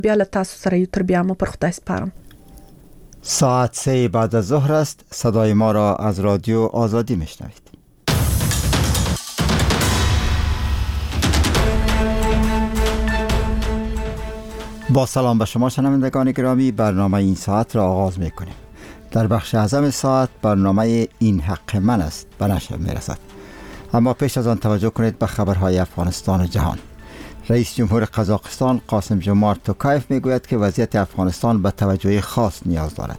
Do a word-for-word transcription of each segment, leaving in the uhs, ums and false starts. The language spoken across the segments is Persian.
بیا له تاسو سره یو تر بیا مو پر خدای سپارم. ساعت سه بعد از ظهر است. صدای ما را از رادیو آزادی میشنوید. با سلام به شما شنوندگان گرامی، برنامه این ساعت را آغاز میکنیم. در بخش اعظم ساعت برنامه این حق من است به نشر میرسد. اما پیش از آن توجه کنید به خبرهای افغانستان و جهان. رئیس جمهور قزاقستان قاسم جمارت توکایف میگوید که وضعیت افغانستان به توجه خاص نیاز دارد.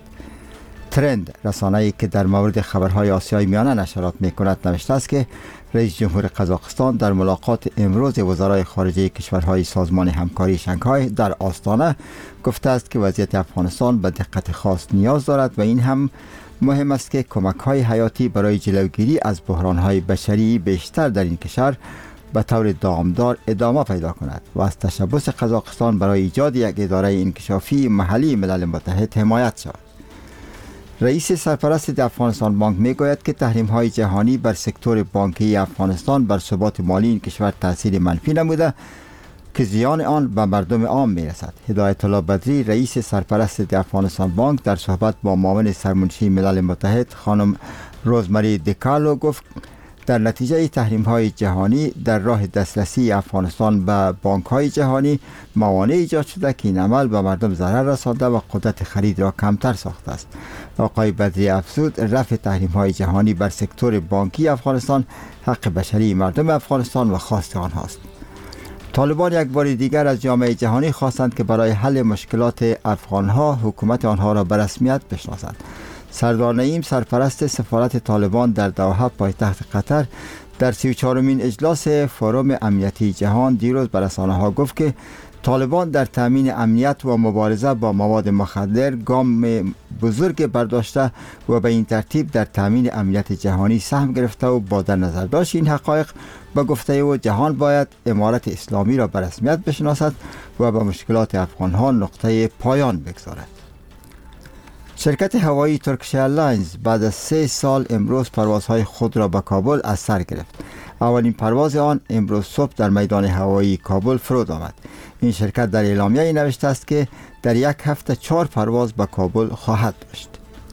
ترند رسانه‌ای که در مورد خبرهای آسیای میانه نشرات میکند نوشته است که رئیس جمهور قزاقستان در ملاقات امروز وزرای خارجه کشورهای سازمان همکاری شانگهای در آستانه گفته است که وضعیت افغانستان به دقت خاص نیاز دارد و این هم مهم است که کمک‌های حیاتی برای جلوگیری از بحران‌های بشری بیشتر در این کشور به طور دامدار ادامه پیدا کند و از تشبث قزاقستان برای ایجاد یک اداره انکشافی محلی ملل متحد حمایت شود. رئیس سرپرست افغانستان بانک میگوید که تحریم‌های جهانی بر سکتور بانکی افغانستان بر ثبات مالی این کشور تاثیر منفی نموده که زیان آن به مردم عام میرسد. هدایت الله بدری رئیس سرپرست افغانستان بانک در صحبت با معاون سرمنشی ملل متحد خانم روزمری دیکارلو گفت در نتیجه تحریم‌های جهانی در راه دسترسی افغانستان به بانک‌های جهانی موانع ایجاد شده که این عمل به مردم ضرر رسانده و قدرت خرید را کمتر ساخته است. آقای بدری افزود رفع تحریم‌های جهانی بر سکتور بانکی افغانستان حق بشری مردم افغانستان و خواست آنهاست. طالبان یک بار دیگر از جامعه جهانی خواستند که برای حل مشکلات افغان‌ها حکومت آنها را به رسمیت بشناسند. سردار نعیم سرپرست سفارت طالبان در دوحه پایتخت قطر در سی و چهارمین اجلاس فورم امنیتی جهان دیروز به رسانه‌ها گفت که طالبان در تامین امنیت و مبارزه با مواد مخدر گام بزرگ برداشته و به این ترتیب در تامین امنیت جهانی سهم گرفته و با در نظر داشت این حقایق به گفته او جهان باید امارت اسلامی را به رسمیت بشناسد و به مشکلات افغان‌ها نقطه پایان بگذارد. شرکت هوایی ترکیش ایرلاینز بعد از سه سال امروز پروازهای خود را به کابل از سر گرفت. اولین پرواز آن امروز صبح در میدان هوایی کابل فرود آمد. این شرکت در اعلامیه‌ای نوشته است که در یک هفته چهار پرواز به کابل خواهد داشت.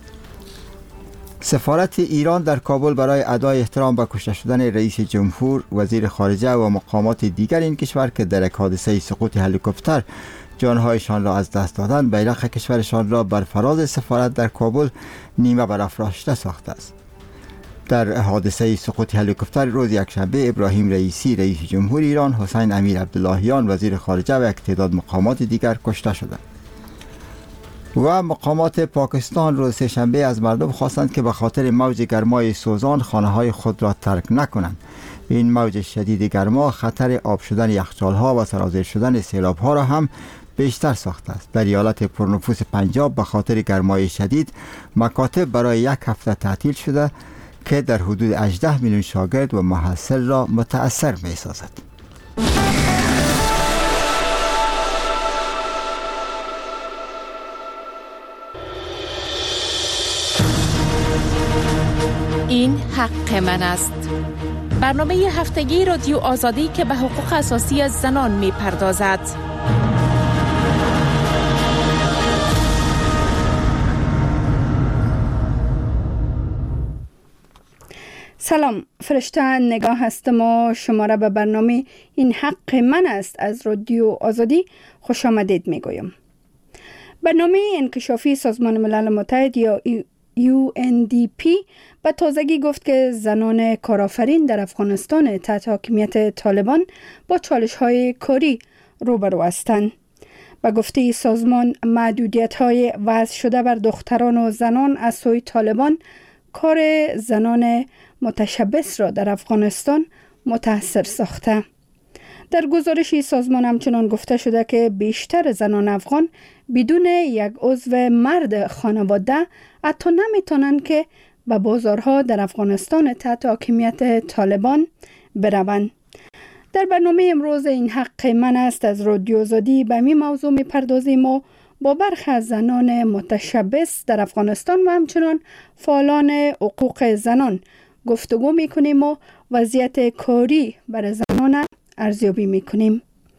سفارت ایران در کابل برای ادای احترام به کشته شدن رئیس جمهور، وزیر خارجه و مقامات دیگر این کشور که در یک حادثه سقوط هلیکوپتر جانهایشان را از دست دادند، بیرق کشورشان را بر فراز سفارت در کابل نیمه برافراشته ساخته است. در حادثه سقوط هلیکوپتر روز یکشنبه ابراهیم رئیسی رئیس جمهور ایران، حسین امیر عبداللهیان وزیر خارجه و یک تعداد مقامات دیگر کشته شدند. و مقامات پاکستان روز سه‌شنبه از مردم خواستند که به خاطر موج گرمای سوزان خانه‌های خود را ترک نکنند. این موج شدید گرما خطر آب شدن یخچال‌ها و سرازیر شدن سیلاب‌ها را هم بیشتر ساخته است. در ایالت پرنفوس پنجاب به خاطر گرمای شدید مکاتب برای یک هفته تعطیل شده که در حدود هجده میلیون شاگرد و محصل را متأثر می‌سازد. این حق من است. برنامه هفتگی رادیو آزادی که به حقوق اساسی از زنان می پردازد. سلام، فرشته نگاه هستم و شما را به برنامه این حق من است از رادیو آزادی خوش آمدید می گویم. برنامه انکشافی سازمان ملل متحد یا یو ان دی پی به تازگی گفت که زنان کارآفرین در افغانستان تحت حاکمیت طالبان با چالش‌های کاری روبرو هستند. به گفته سازمان محدودیت‌های وضع شده بر دختران و زنان از سوی طالبان کار زنان متشبث را در افغانستان متاثر ساخته. در گزارشی سازمان همچنان گفته شده که بیشتر زنان افغان بدون یک عضو مرد خانواده حتی نمیتونن که به بازارها در افغانستان تحت حاکمیت طالبان بروند. در برنامه امروز این حق من است از رادیو آزادی به این موضوع میپردازیم و با برخی از زنان متشبث در افغانستان و همچنان فعالان حقوق زنان گفتگو میکنیم و وضعیت کاری برای زنان ارزیابی میکنیم.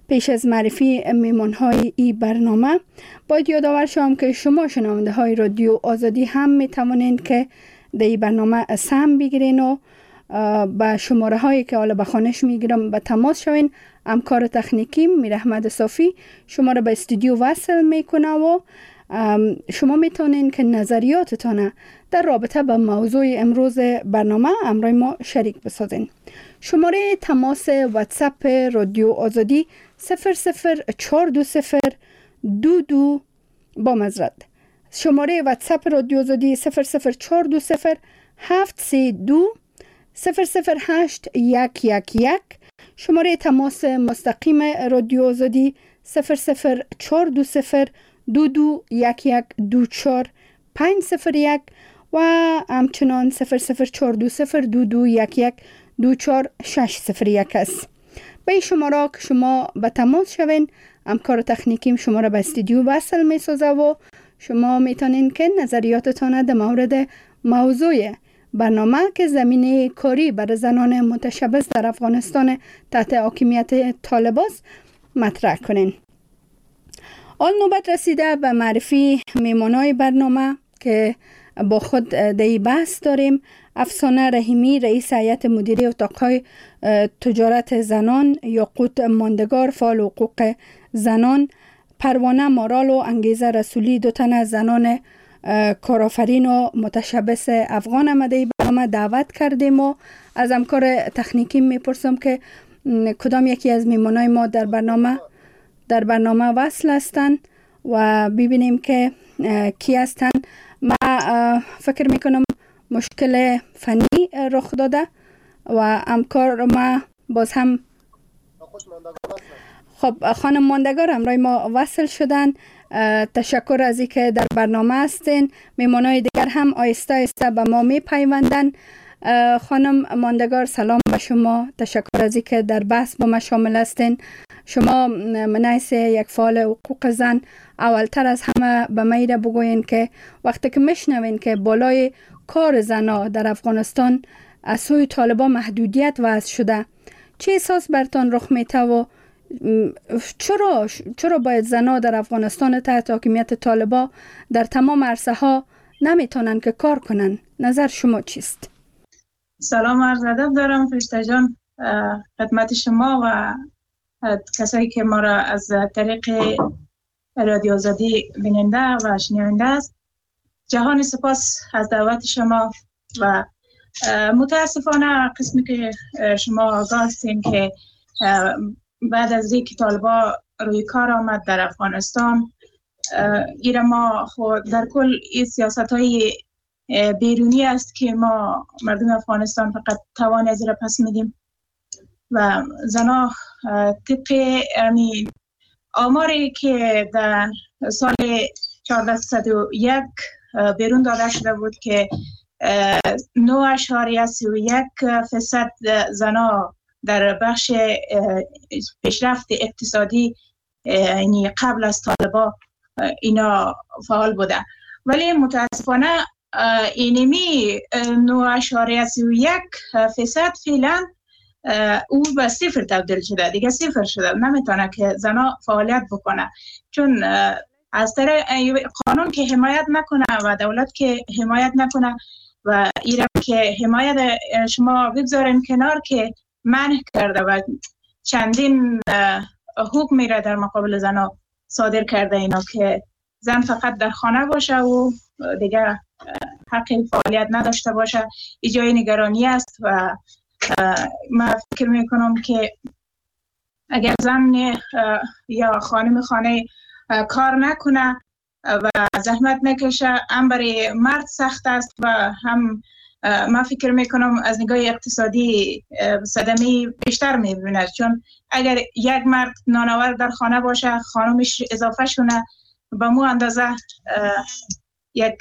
پیش از معرفی میمانهای این برنامه باید یادآور شوم که شما شنونده های رادیو آزادی هم می توانید که در این برنامه سهم بگیرین و با شماره هایی که حالا به خوانش میگیرم به تماس شوین. همکار تکنیکی میر احمد صافی شما را به استودیو وصل میکنه و شما میتونین که نظریاتتان در رابطه با موضوع امروز برنامه امروز ما شریک بسازین. شماره تماس واتساپ رادیو آزادی صفر صفر چهار دو صفر دو دو با مزرد. شماره واتساپ رادیو آزادی صفر صفر چهار دو صفر هفت سه دو صفر صفر هشت یک یک یک. شماره تماس مستقیم رادیو آزادی صفر صفر چهار دو صفر دو دو یک یک دو چهار پنج صفر یک و همچنان صفر صفر چهار دو صفر دو دو یک یک دو چهار شش صفر یک است. به این شماره که شما به تماس شوین همکار تکنیکیم شما را به استودیو وصل می سازه و شما میتونین که نظریاتتان در مورد موضوع برنامه که زمینه کاری برای زنان متشبث در افغانستان تحت حاکمیت طالبان مطرح کنین. آن نوبت رسیده به معرفی میمانای برنامه که با خود در بحث داریم. افسانه رحیمی رئیس هیئت مدیره اتاقهای تجارت زنان، یاقوت ماندگار فعال حقوق زنان، پروانه مارال و انگیزه رسولی دو تن از زنان کارآفرین و متشبث افغان آمده برنامه دعوت کردیم و از همکار تکنیکی میپرسم که کدام یکی از میمانای ما در برنامه در برنامه وصل هستند و ببینیم که کی هستند. ما فکر میکنم مشکل فنی رخ داده و همکار ما باز هم خب خانم ماندگار همراه ما وصل شدن. تشکر از اینکه در برنامه هستین. میمانای دیگر هم آیسته آیسته به ما می پیوندن. خانم ماندگار سلام به شما. تشکر از اینکه در بحث با ما شامل هستین. شما من حیث یک فعال حقوق زن اولتر از همه به ما ایره بگوین که وقتی که میشنوین که بالای کار زنها در افغانستان از سوی طالبان محدودیت وضع شده چه احساس برتان رخ میته و چرا چرا باید زنها در افغانستان تحت حاکمیت طالبان در تمام عرصه ها نمیتونن که کار کنن؟ نظر شما چیست؟ سلام عرض ادب دارم فرشته جان خدمت شما و کسایی که ما را از طریق رادیو آزادی بیننده و شنونده است. جهان سپاس از دعوت شما و متاسفانه قسمی که شما آگاه هستین که بعد از اینکه طالبان روی کار آمد در افغانستان ایره ما خود در کل این سیاست های بیرونی است که ما مردم افغانستان فقط توان از را پس میدیم و زنها طبق امین آماری که در سال چهارصد و یک بیرون داده شده بود که نه اشاریه سی و یک فیصد زنها در بخش پیشرفت اقتصادی یعنی قبل از طالبان اینا فعال بوده، ولی متاسفانه اینمی نه اشاریه سی و یک فیصد فعلا او به صفر تبدیل شده، دیگه صفر شده، نمیتونه که زنها فعالیت بکنه چون از طریق قانون که حمایت نکنه و دولت که حمایت نکنه و ایران که حمایت شما بگذارین کنار که منع کرده و چندین حکم میره در مقابل زنها صادر کرده اینا که زن فقط در خانه باشه و دیگه حق فعالیت نداشته باشه. ای جای نگرانی است و من فکر میکنم که اگر زن یا خانم خانه کار نکنه و زحمت نکشه هم برای مرد سخت است و هم من فکر میکنم از نگاه اقتصادی صدمه بیشتر میبیند چون اگر یک مرد نانآور در خانه باشه خانمش اضافه شونه به مو اندازه یک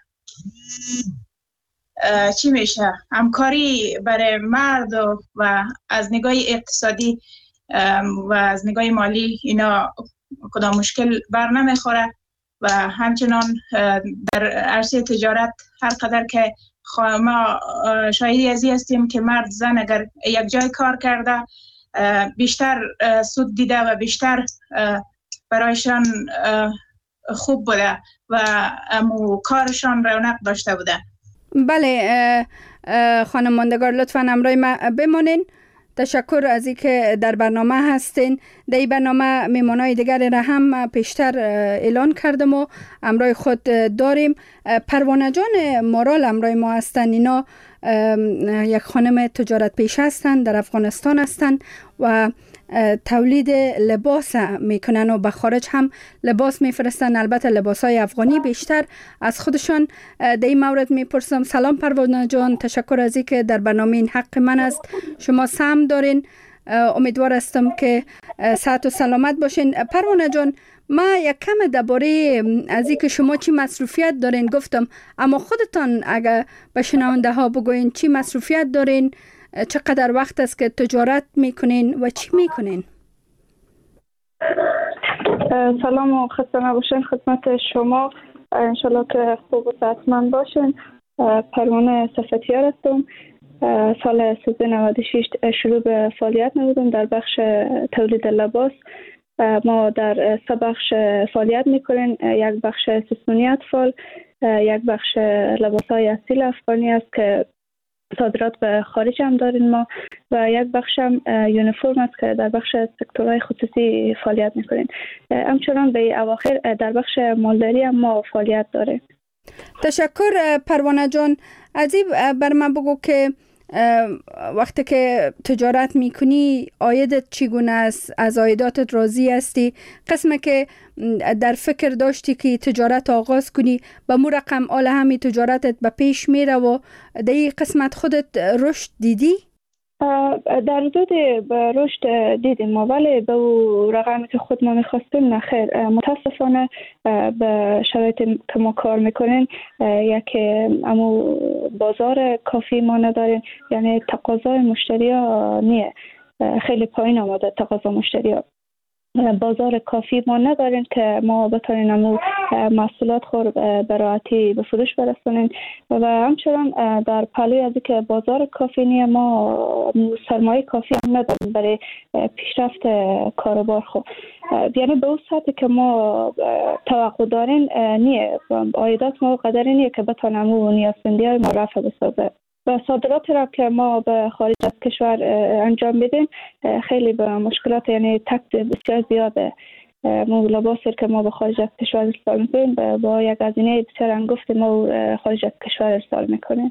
چی میشه همکاری برای مرد و, و از نگاه اقتصادی و از نگاه مالی اینا کدام مشکل بر نمیخوره و همچنان در عرصه تجارت هر قدر که ما شاهدی ازی هستیم که مرد زن اگر یک جای کار کرده بیشتر سود دیده و بیشتر برایشان خوب بوده و امو کارشان رونق داشته بوده. بله خانم ماندگار، لطفاً همراه ما بمانین. تشکر از اینکه در برنامه هستین. در این برنامه میمانای دیگر را هم پیشتر اعلان کردم و همراه خود داریم. پروانه جان مارال همراه ما هستن. اینا یک خانم تجارت پیشه هستند، در افغانستان هستند و تولید لباس میکنن و به خارج هم لباس میفرستن، البته لباس های افغانی. بیشتر از خودشان در این مورد میپرسم. سلام پروانه جان، تشکر از اینکه در برنامه این حق من است شما سهم دارین. امیدوار هستم که صحت و سلامت باشین. پروانه جان، ما یک کم درباره از اینکه شما چی مصروفیت دارین گفتم، اما خودتان اگر به شنونده ها بگوین چی مصروفیت دارین، چقدر وقت است که تجارت میکنین و چی میکنین؟ سلام و خسته نباشین خدمت شما. انشالله که خوب و صحتمند باشین. پروانه صفتیار هستم. سال سیزده نود و شش شروع به فعالیت نمودم در بخش تولید لباس. ما در سه بخش فعالیت میکنیم. یک بخش سیستمانی اطفال، یک بخش لباس‌های اصیل افغانی است که صادرات به خارج هم داریم ما، و یک بخش هم یونیفرم است که در بخش سکتورهای خصوصی فعالیت میکنیم. همچنان به اواخر در بخش مالداری هم ما فعالیت داریم. تشکر پروانه جان. از این بر من بگو که وقتی که تجارت میکنی عایدت چگونه است؟ از عایداتت راضی هستی؟ قسمه که در فکر داشتی که تجارت آغاز کنی به مو رقم آل همی تجارتت به پیش میره و در این قسمت خودت رشد دیدی؟ در حدود رشد دیدیم ما، ولی به رقمی که خود ما میخواستیم نخیر. متاسفانه به شرایطی که ما کار میکنیم یک امو بازار کافی ما نداریم، یعنی تقاضای مشتری ها نیه، خیلی پایین آمده تقاضا مشتری ها. بازار کافی ما نداریم که ما بتونیم امو محصولات خور به راحتی به فروش برسونیم، و همچنان در پلوی از که بازار کافی نیه ما سرمایه کافی هم نداریم برای پیشرفت کاروبار خود. یعنی به اون سطحی که ما توقع داریم نیه، عایدات ما قدری نیه که بتونیم امو نیازمندی های ما رفع بسازه. و صادرات را که ما به خارج از کشور انجام میدیم خیلی به مشکلات، یعنی تکت بسیار زیاده. ما لباسی که ما به خارج از کشور ارسال میکنیم با یک هزینه بسیار انگفت ما خارج از کشور ارسال میکنیم.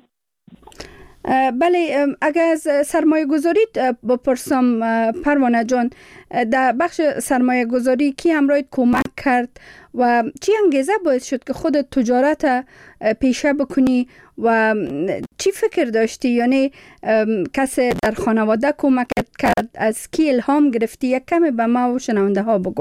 بله، اگر از سرمایه گذاری بپرسم پروانه جان، در بخش سرمایه گذاری کی همراهت کمک کرد و چی انگیزه باعث شد که خودت تجارت پیشه بکنی و چی فکر داشتی؟ یعنی کسی در خانواده کمکت کرد؟ از کی الهام گرفتی؟ یک کمی به ما و شنونده ها بگو.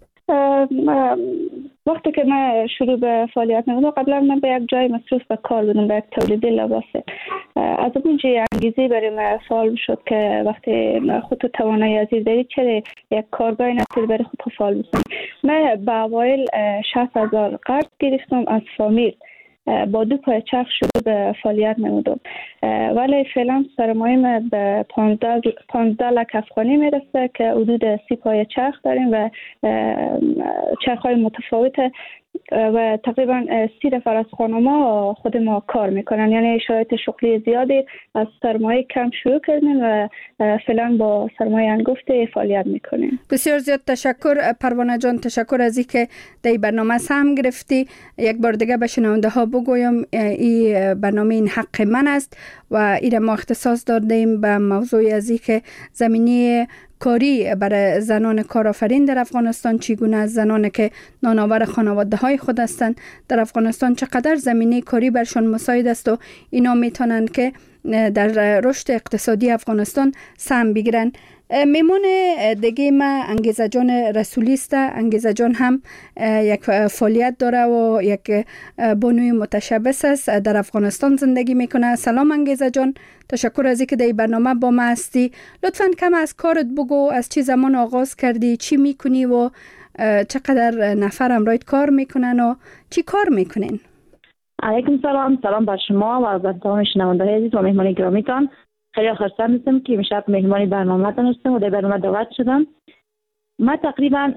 وقتی که من شروع به فعالیت نمودم، قبلا من به یک جای مصروف به کار بودم، به یک تولیدی لباسه. از اونجا انگیزه برای من فعال شد که وقتی خودت توانایی عزیز داری چرا یک کارگاه نتیل برای خود فعال بشی. من به اوایل شصت هزار قرض گرفتم از فامیل، با دو پای چرخ شروع به فعالیت نمودم، ولی فعلا سرمایه من به پانزده لک افغانی میرسه که حدود سی پای چرخ داریم و چرخ های متفاوته و تقریبا سی نفر از خانما خود ما کار میکنن. یعنی شرایط شغلی زیادی، از سرمایه کم شروع کردیم و فعلا با سرمایه انگفت فعالیت میکنیم. بسیار زیاد تشکر پروانه جان، تشکر از اینکه در این برنامه سهم گرفتی. یک بار دیگه به شنونده ها بگویم این برنامه این حق من است و این ما اختصاص دادیم به موضوع از اینکه زمینی کاری برای زنان کارآفرین در افغانستان چگونه است، زنانی که نانآور خانواده های خود هستند در افغانستان چقدر زمینه کاری برشان مساعد است و اینا میتونن که در رشد اقتصادی افغانستان سهم بگیرن. میمون دیگه ما انگیزه جان رسولی است. انگیزه جان هم یک فعالیت داره و یک بانوی متشبث است، در افغانستان زندگی میکنه. سلام انگیزه جان، تشکر از اینکه در این برنامه با ما هستی. لطفاً کم از کارت بگو، از چه زمان آغاز کردی، چی میکنی و چقدر نفر همراهت کار میکنن و چی کار میکنین؟ علیکم سلام، سلام بر شما و بر تمام شنوندگان عزیز و مهمان گرامیتان. خیلی خرسند هستم که امشب مهمانی برنامه هستم و در برنامه دعوت شدم. ما تقریبا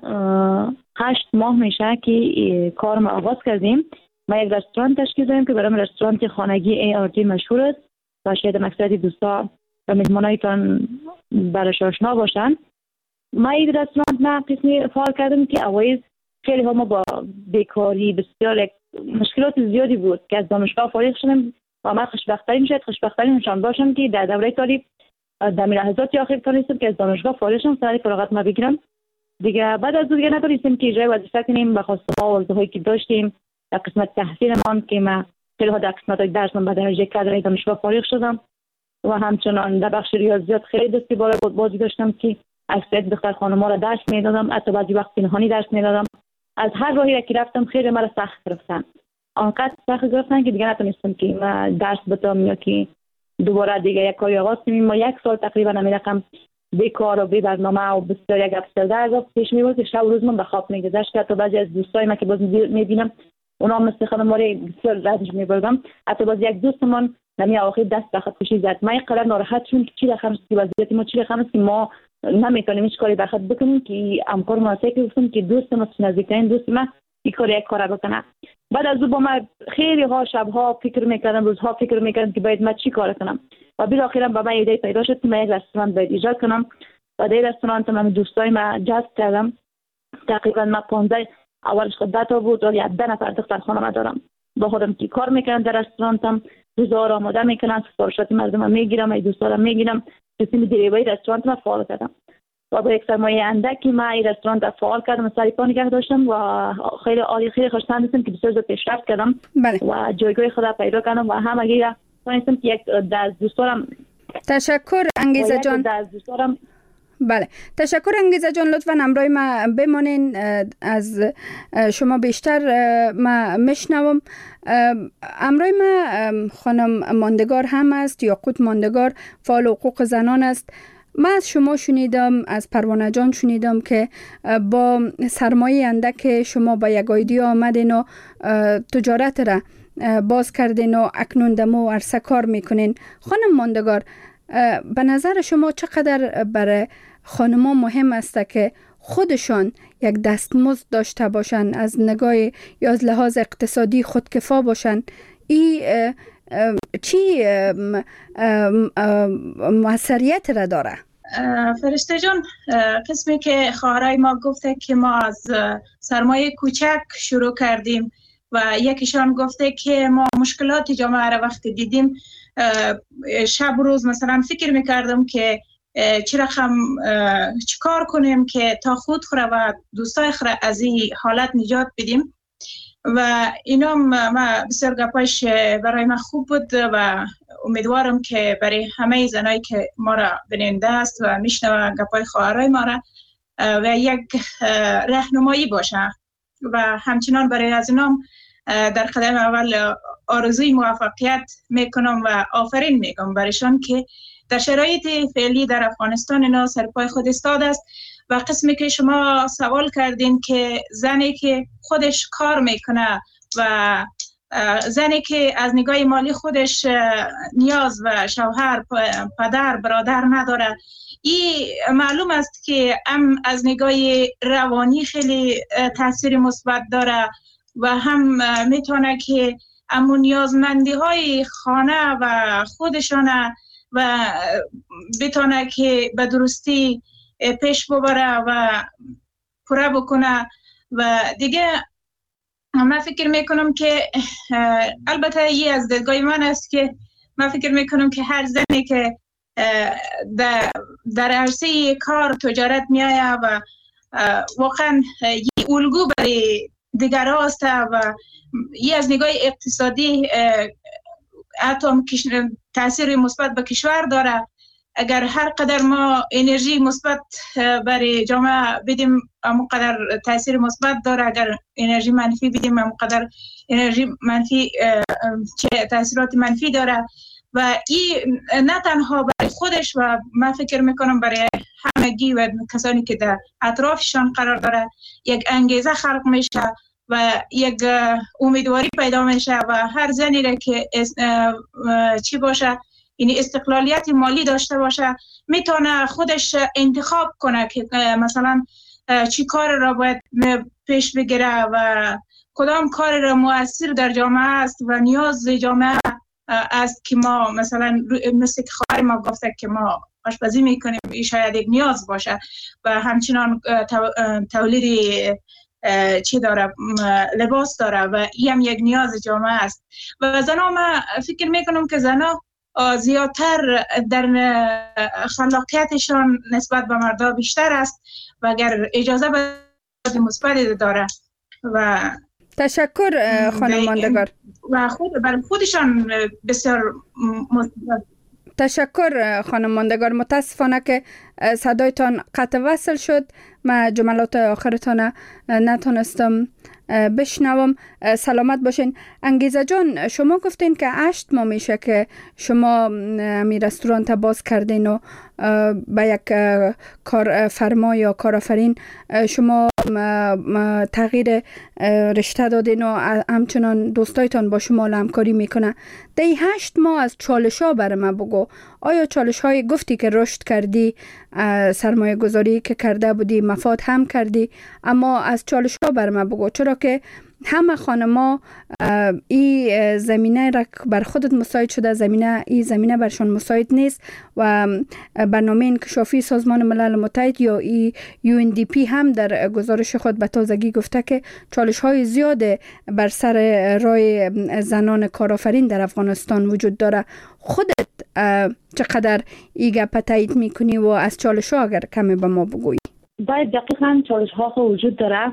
هشت ماه میشه که کار ما آغاز کردیم. ما یک رستوران تشکیل دادیم که برای رستوران خانگی ای آر دی مشهور است و شاید اکثر دوستا و مهمانایتان برایش آشنا باشند. ما این رستوران ما قسمی فعال کردیم که اوایل خیلی ها ما با بیکاری بسیار مشکلات زیادی بود که از دانشگاه فارغ شدیم و ما خوشبخت‌ترین شاید خوشبخت‌ترین نشان باشم که در دوره تعلیم در لحظات آخر تونستم که از دانشگاه فارغ شدم، سر فراغت ما بگیرم دیگه. بعد از دیگه نتونستیم که اجرای وظیفه کنیم به خواسته ها و آرزوهایی که داشتیم در قسمت تحصیلمان که ما خیلی ها در قسمت درسم به درجه کادر دانشگاه فارغ شدم و همچنان در بخش ریاضیات خیلی دستی بالا بازی داشتم که اکثریت دختر خانم‌ها را درس میدادم، حتی بعضی وقت پنهانی درس میدادم. از هر راهی که رفتم خیلی مرا سخت گرفتن، آنقدر سخت گرفتن که دیگه نتونستم که من درس بتم یا که دوباره دیگه یک کاری آغاز کنیم. ما یک سال تقریبا همین رقم بیکار و بی برنامه و بسیار یک افسرده عذاب پیش می‌برد که شب و روز من به خواب می‌گذشت. حتی بعضی از دوستای من که باز می‌بینم اونا مثل خودم ماری بسیار رنج می‌بردم. حتی باز یک دوستمان نمی آخر دست به خودکشی زد. من اینقدر ناراحت شدم که چی رقم است که وضعیت ما چی رقم است که ما نمی‌تونیم هیچ کاری بخاطر بکنیم که همکار ما که گفتم که دوست ما نزدیکترین دوست ما این کار یک کار بکنه. بعد از اون با من خیلی ها شب‌ها فکر می‌کردم، روزها فکر می‌کردم که باید من چی کار کنم و بالاخره با من ایده پیدا شد که من یک رستوران باید ایجاد کنم و در رستوران من دوستای من جذب کردم. تقریبا من پانزده اولش خود ده تا بود ولی ده نفر دختر خانم دارم با خودم که کار می‌کردم در رستورانم، روزا را آماده می‌کنم، سفارشات مردم می‌گیرم، ای دوستا را می‌گیرم، قسم دیریبای رستوران ما فعال کردم و با یک سرمایه اندک که من این رستوران را فعال کردم، سری پا نگه داشتم و خیلی عالی خیلی خوشحال هستم که بسیار زود پیشرفت کردم. بله. و جایگاه خود پیدا کردم و همگی را تونستم که یک از دوستانم. تشکر انگیزه جان. از دوستانم. بله، تشکر انگیزه جان. لطفاً همراه ما بمانین، از شما بیشتر ما میشنوم. همراه ما خانم ماندگار هم است، یاقوت ماندگار، فعال حقوق زنان است. من از شما شنیدم، از پروانه جان شنیدم که با سرمایه اندک شما با یک ایده آمدین و تجارت را باز کردین و اکنون دمو عرصه کار میکنین. خانم ماندگار، به نظر شما چقدر برای خانمان مهم است که خودشان یک دستمزد داشته باشند، از نگاه یا از لحاظ اقتصادی خودکفا باشند؟ این چی موثریت را داره؟ فرشته جان، قسمی که خواهرای ما گفته که ما از سرمایه کوچک شروع کردیم و یکیشان گفته که ما مشکلات جامعه را وقتی دیدیم شب و روز مثلا فکر میکردم که چی رقم چی کار کنیم که تا خود خوره و دوستای خوره از این حالت نجات بدیم. و اینا ما بسیار گپایش برای من خوب بود و امیدوارم که برای همه زنایی که ما را بیننده است و میشنوه گپای خواهرای ما را و یک راهنمایی باشه و همچنان برای از اینام در قدم اول آرزوی موفقیت میکنم و آفرین میگم برایشان که در شرایط فعلی در افغانستان اینا سرپای خود استاد است. و قسمی که شما سوال کردین که زنی که خودش کار میکنه و زنی که از نگاه مالی خودش نیاز و شوهر، پدر، برادر نداره، این معلوم است که هم از نگاه روانی خیلی تاثیر مثبت داره و هم میتونه که امون نیازمندی های خانه و خودشانه و بتونه که به درستی پیش ببره و پوره بکنه. و دیگه من فکر میکنم که البته این از دیدگاه من است که من فکر میکنم که هر زنی که در, در عرصه کار تجارت میایه و واقعا یه الگو برای دیگر هاست و یه از نگاه اقتصادی حتی تاثیر مثبت به کشور داره. اگر هر قدر ما انرژی مثبت برای جامعه بدیم همونقدر تاثیر مثبت داره، اگر انرژی منفی بدیم همونقدر انرژی منفی تاثیرات منفی داره. و این نه تنها برای خودش و من فکر میکنم برای همگی و کسانی که در اطرافشان قرار داره یک انگیزه خلق میشه و یک امیدواری پیدا میشه و هر زنی را که چی باشه یعنی استقلالیت مالی داشته باشه، میتونه خودش انتخاب کنه که مثلا چی کار را باید پیش بگیره و کدام کار را مؤثر در جامعه است و نیاز جامعه است که ما مثلا مثل که خواهر ما گفته که ما آشپزی میکنیم، این شاید یک نیاز باشه و همچنان تولید چی داره، لباس داره و این هم یک نیاز جامعه است. و زنها ما فکر میکنم که زنها زیادتر در خلاقیتشان نسبت به مردا بیشتر است و اگر اجازه بده مثبت داره. و تشکر خانم ماندگار. و خود برای خودشان بسیار مثبت. تشکر خانم ماندگار. متاسفانه که صدایتان قطع وصل شد، من جملات آخرتان نتونستم بشنوم. سلامت باشین. انگیزه جان، شما گفتین که هشت ماه میشه که شما می رستوران تا باز کردین و با یک کار فرما یا کارآفرین شما تغییر رشته دادین و همچنان دوستایتان با شما همکاری میکنه. در این هشت ماه از چالش ها برای من بگو. آیا چالش های گفتی که رشد کردی، سرمایه گذاری که کرده بودی، مفاد هم کردی، اما از چالش ها برای من بگو، چرا که همه خانما این زمینه را بر خودت مساعد شده، زمینه این زمینه برشان مساعد نیست و برنامه انکشافی سازمان ملل متحد یا ای یو ان دی پی هم در گزارش خود به تازگی گفته که چالش های زیاد بر سر راه زنان کارآفرین در افغانستان وجود داره. خودت چقدر این گپ تایید میکنی و از چالش ها اگر کمی به ما بگویی؟ باید دقیقاً چالش ها وجود داره،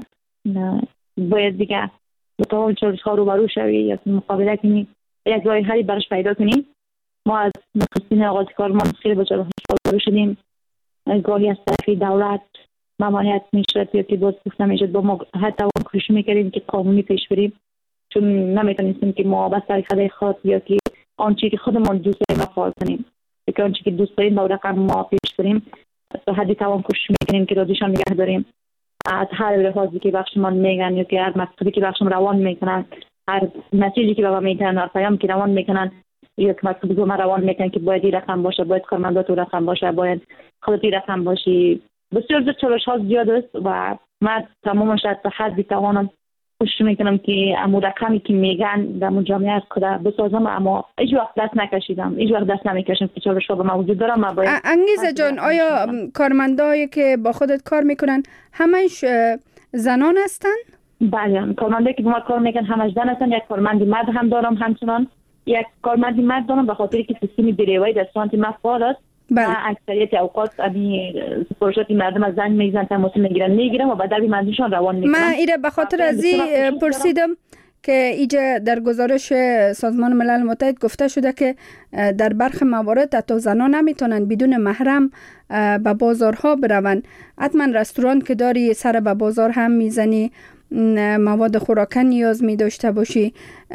باید دیگه با اون چالش ها رو برو شوی یا مقابله کنی، یک راه حلی براش پیدا کنی. ما از نخستین آغاز کار ما خیلی با چالش ها برو شدیم، گاهی از طرف دولت ممانعت میشد یا که باز پخته میشد، با ما حتی اون کوشش میکردیم که قانونی پیش بریم، چون نمیتونستیم که ما بس طریقه خاص یا که آنچه که خودمان دوست داریم فعال کنیم، که آنچه که دوست داریم با رقم ما پیش بریم تا حدی توان کوشش میکنیم که راضیشان نگه داریم. از هر لحاظی که بخشمان میگن یا که هر مقصدی که بخشم روان میکنن، هر مسیجی که بابا میکنن، هر پیام که روان میکنن یا که مقصدی که ما روان میکنن که باید این رقم باشه، باید کارمندات رقم باشه، باید خودت این رقم باشی. بسیار زیاد چالش ها زیاد است و من تمامش از حد توانم کوشش میکنم که امو رقمی که میگن در مو جامعه از کده بسازم، اما هیچ وقت دست نکشیدم، هیچ وقت دست نمیکشم که چالش ها به ما وجود دارم. انگیزه جان، آیا کارمندایی که با خودت کار میکنن همش زنان هستن؟ بله، کارمندایی که با ما کار میکنن همش زن هستن. یک کارمند مرد هم دارم، همچنان یک کارمند مرد دارم به خاطر که سیستم بیروی رستوران ما فعال است. بله. اکثریت اوقات ابی سپورشاتی مردم از زنگ میزنن، تماس میگیرن میگیرن و بعد در مندشون روان میکنن. من ایره به خاطر از این پرسیدم که اینجا در گزارش سازمان ملل متحد گفته شده که در برخی موارد حتی زنان نمیتونن بدون محرم به بازارها برون. حتما رستوران که داری سر به بازار هم میزنی، مواد خوراکن نیاز می داشته باشی.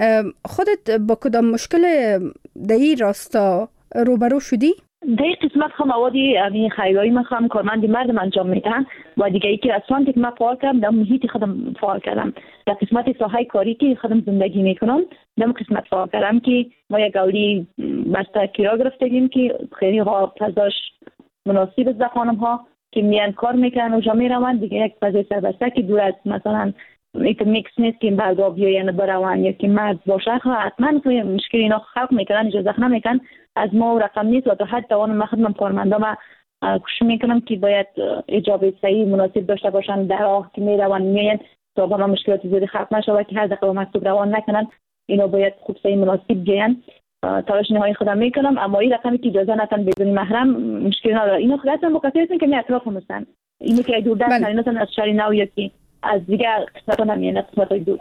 خودت با کدام مشکل در این راستا روبرو شدی؟ در این قسمت هم موادی یعنی خریداری من هم کارمندی مردم انجام میدن و دیگه ای که رستوران که من فعال کردم در محیط خودم فعال کردم. در قسمت ساحه کاری که خودم زندگی میکنم در قسمت فعال کردم که ما یک گوری بسته کرا گرفتیم که خیلی غذاش مناسب است خانم ها که میان کار میکنن و جا میروند. دیگه یک فضای سربسته که دور از مثلا ایت میکس نیست که بعد بیاین بروان یا که مرد باشه، حتما مشکل اینا خلق میکنن، اجازه نمیکنن از ما رقم نیست و تا حد توان من خدمت کارمندان کوشش میکنم که باید اجابه صحیح مناسب داشته باشن در راه که میروان میاین تا با مشکلات زیادی خلق نشه که هر دقیقه مکتوب روان نکنن. اینا باید خوب صحیح مناسب بیان. تلاش نهایی خودم میکنم، اما این رقمی که اجازه ندن بدون محرم مشکل نداره. اینو خلاصا با کسایی هستن که می اطراف هم هستن، اینو که دور دست نمیتونن از شهر نو یا که از دیگه قسمت ها نمیان قسمت های دور.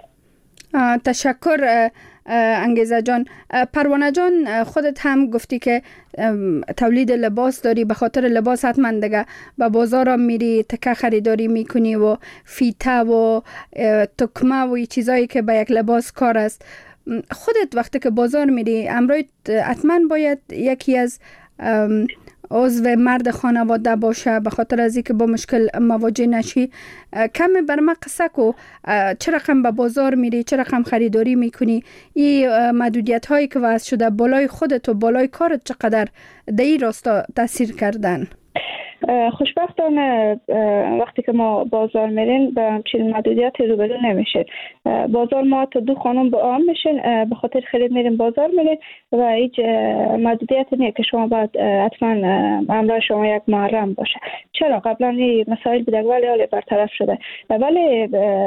تشکر انگیزه جان. پروانه جان، خودت هم گفتی که تولید لباس داری، به خاطر لباس حتما دیگه به بازار میری تکه خریداری میکنی و فیته و تکمه و چیزایی که به یک لباس کار است. خودت وقتی که بازار میری امروز حتما باید یکی از عضو مرد خانواده باشه به خاطر از اینکه با مشکل مواجه نشی، کمی بر ما قصه کو چه رقم به بازار میری، چه رقم خریداری میکنی، این محدودیت هایی که وضع شده بالای خودت و بالای کارت چقدر در این راستا تاثیر کردن؟ خوشبختانه وقتی که ما بازار میرین به همچین محدودیت روبرو نمیشین. بازار ما تا دو خانم با آم میشین، به خاطر خرید میرین بازار میرین و هیچ محدودیت نیست که شما باید حتما همراه شما یک محرم باشه. چرا قبلا این مسائل بوده ولی حالا برطرف شده، ولی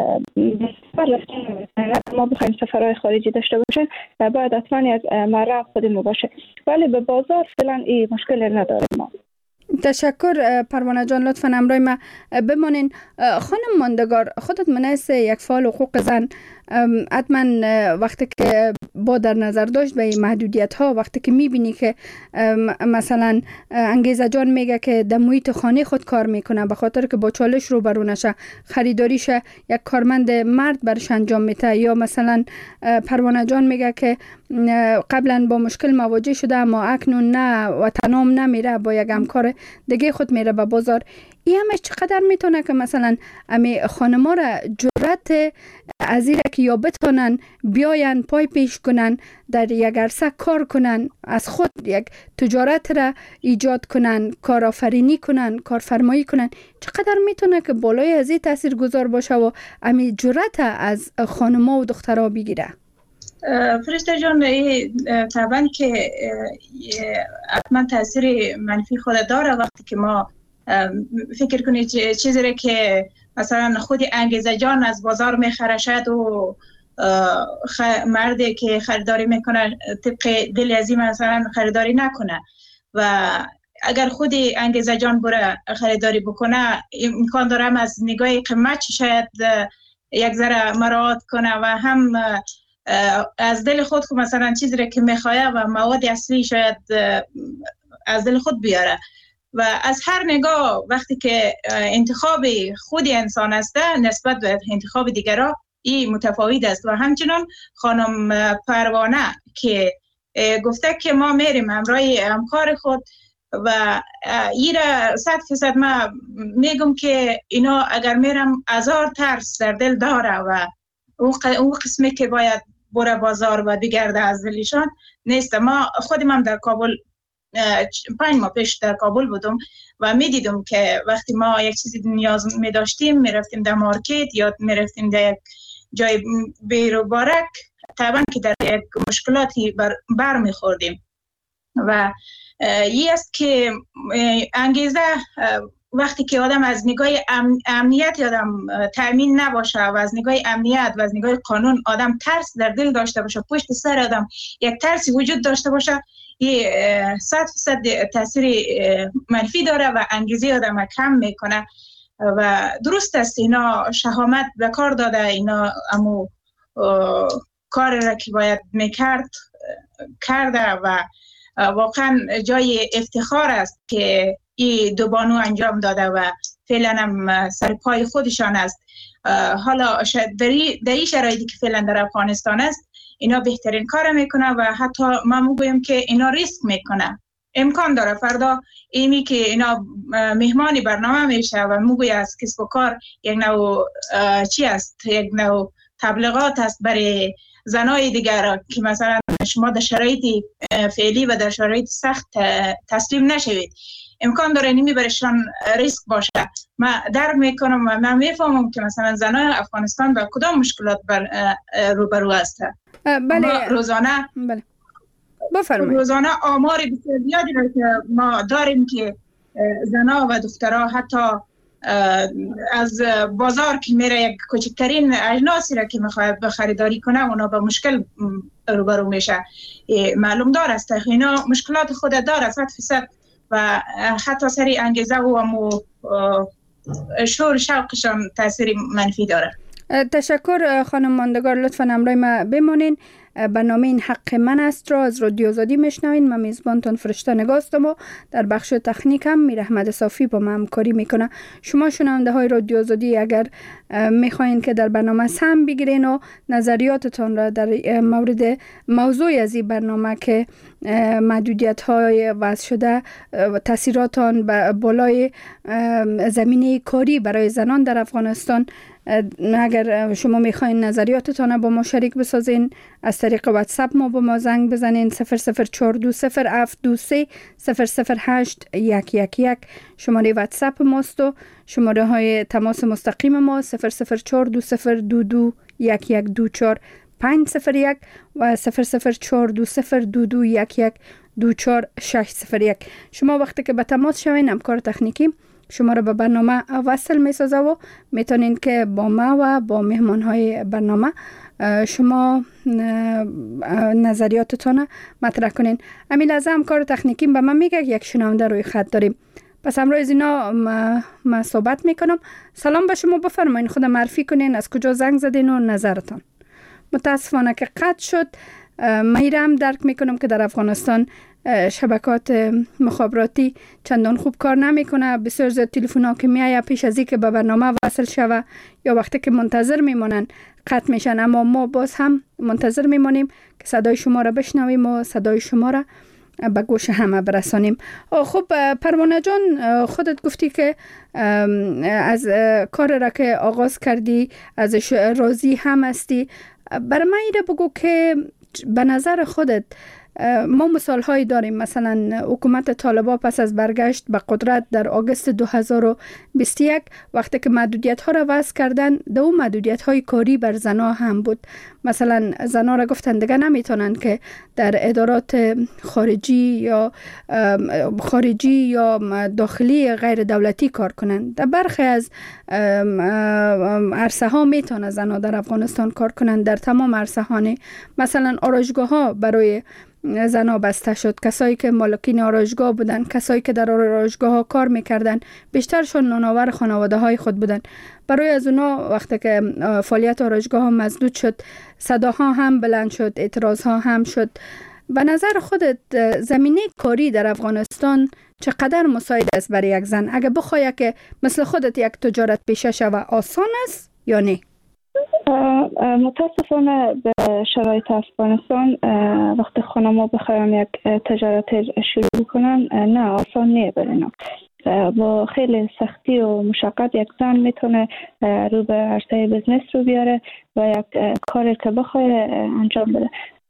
ما بخوایم سفرهای خارجی داشته باشین باید حتما یک محرم خودمون باشه، ولی به بازار فعلا این مشکل نداریم ما. تشکر پروانه جان، لطفاً همراه ما بمانین. خانم ماندگار، خودت منعس یک فعال حقوق زن حتما وقتی که با در نظر داشت به محدودیت ها، وقتی که میبینی که مثلا انگیزه جان میگه که در محیط خانه خود کار میکنه به خاطر که با چالش روبرو نشه، خریداریش یک کارمند مرد برش انجام میده، یا مثلا پروانه جان میگه که قبلا با مشکل مواجه شده اما اکنون نه و تنام نمیره، با یک همکار دیگه خود میره به بازار. این همش چقدر میتونه که مثلا امی خانما را جرأت از این که یا بتونن بیاین پای پیش کنن در یک عرصه کار کنن، از خود یک تجارت را ایجاد کنن، کارآفرینی کنن، کارفرمایی کنن، چقدر میتونه که بالای از این تاثیر گذار باشه و امی جرأت از خانما و دخترها بگیره؟ فرشته جان، طبعا که حتما تاثیر منفی خود داره وقتی که ما فکر کنید چیزی را که مثلا خود انگیزه جان از بازار میخره شاید و خ... مردی که خریداری میکنه طبق دل ازی مثلا خریداری نکنه و اگر خود انگیزه جان بره خریداری بکنه امکان داره از نگاه قیمت شاید یک ذره مراعات کنه و هم از دل خود خود مثلا چیزی را که میخواه و مواد اصلی شاید از دل خود بیاره و از هر نگاه وقتی که انتخاب خود انسان است نسبت به انتخاب دیگران این متفاوت است. و همچنان خانم پروانه که گفته که ما میریم همراه همکار خود و ایره صد فیصد ما میگم که اینا اگر میرم هزار ترس در دل داره و اون قسمی که باید بره بازار و بگرده از دلشان نیست. ما خودم هم در کابل پنج ماه پیش در کابل بودم و می دیدم که وقتی ما یک چیزی نیاز می داشتیم می رفتیم در مارکت یا می رفتیم در یک جای بیرو بارک، طبعا که در یک مشکلاتی بر, بر می خوردیم و این است که انگیزه وقتی که آدم از نگاه ام، امنیت آدم تأمین نباشه و از نگاه امنیت و از نگاه قانون آدم ترس در دل داشته باشه، پشت سر آدم یک ترسی وجود داشته باشه، این صد فیصد تاثیر منفی داره و انگیزه آدم کم میکنه و درست است اینا شهامت به کار داده، اینا امو کار را که باید میکرد کرده و واقعا جای افتخار است که این دو بانو انجام داده و فعلا هم سر پای خودشان است. حالا در این شرایطی که فعلا در افغانستان است اینا بهترین کار میکنه و حتی من میگویم که اینا ریسک میکنه. امکان داره فردا ایمی که اینا مهمانی برنامه میشه و میگوی از کسب و کار یک نوع چی است، یک نوع تبلیغات است برای زنای دیگر که مثلا شما در شرایط فعلی و در شرایط سخت تسلیم نشوید. امکان داره نیمی برشان ریسک باشه. من درک میکنم و من میفهمم که مثلا زنای افغانستان با کدام مشکلات بر روبرو هستند. بله روزانه بله بفرمایید. روزانه آمار بسیار زیادی را که ما داریم که زنا و دخترها حتی از بازار که میره یک کوچکترین اجناسی را که میخواد به خریداری کنه اونا به مشکل روبرو میشه. معلوم دار است اینا مشکلات خود داره صد فیصد و حتی سری انگیزه و امو شور شوقشان تاثیر منفی داره. تشکر خانم ماندگار، لطفا همراه ما بمانین. برنامه این حق من است را از رادیو آزادی میشنوین. من میزبانتون فرشته نگاه هستم و در بخش تکنیک هم میر احمد صافی با من همکاری میکنه. شما شنونده های رادیو آزادی اگر میخواین که در برنامه سهم بگیرین و نظریاتتان را در مورد موضوع از این برنامه که محدودیت های وضع شده تاثیراتان بالای زمینه کاری برای زنان در افغانستان، اگر شما میخواین نظریاتتان با ما شریک بسازین، از طریق واتساپ ما با ما زنگ بزنین صفر صفر چهار دو صفر هفت دو سه صفر صفر هشت یک یک یک. شماره واتساپ ماست و شماره های تماس مستقیم ما صفر صفر چهار دو صفر دو دو یک یک دو چهار پنج صفر یک و صفر صفر چهار دو صفر دو دو یک یک دو چهار شش صفر یک. شما وقتی که به تماس شوین، همکار تکنیکی شما را به برنامه وصل می سازه و میتونین که با ما و با مهمان های برنامه شما نظریاتتان مطرح کنین. امیل از همکار تکنیکی به من میگه یک شنونده روی خط داریم، پس همراه از اینا ما صحبت میکنم. سلام به شما، بفرمایین خود معرفی کنین، از کجا زنگ زدین و نظرتان. متاسفانه که قطع شد. من درک میکنم که در افغانستان شبکات مخابراتی چندان خوب کار نمیکنه. بسیار زیاد تلفن ها که میایه پیش از اینکه به برنامه وصل شوه یا وقتی که منتظر میمونن قطع میشن، اما ما باز هم منتظر میمونیم که صدای شما را بشنویم و صدای شما را به گوش همه برسانیم. خب پروانه جان، خودت گفتی که از کار را که آغاز کردی ازش راضی هم هستی. برای من ایره بگو که به نظر خودت ما مثال هایی داریم، مثلا حکومت طالبان پس از برگشت به قدرت در آگوست دو هزار و بیست و یک وقتی که محدودیت ها را وضع کردن، دو محدودیت های کاری بر زنها هم بود. مثلا زنها را گفتن دیگه نمیتونن که در ادارات خارجی یا خارجی یا داخلی غیر دولتی کار کنن. در برخی از عرصه ها میتونن زنها در افغانستان کار کنن، در تمام عرصه ها نه. مثلا آرایشگاه ها برای زنها بسته شد. کسایی که مالکین آرایشگاه بودن، کسایی که در آرایشگاه ها کار میکردن، بیشترشون نانآور خانواده های خود بودن. برای از اونا وقتی که فعالیت آرایشگاه ها مسدود شد، صداها هم بلند شد، اعتراض ها هم شد. به نظر خودت زمینه کاری در افغانستان چقدر مساعد است برای یک زن؟ اگه بخوای که مثل خودت یک تجارت پیشه شوه، آسان است یا نه؟ متاسفانه به شرایط افغانستان وقتی خانم‌ها بخواین یک تجارت شروع کنن، نه آسان نیه برای با خیلی سختی و مشقت یک زن میتونه رو به عرصه بزنس رو بیاره و یک کاری که بخواد انجام بده.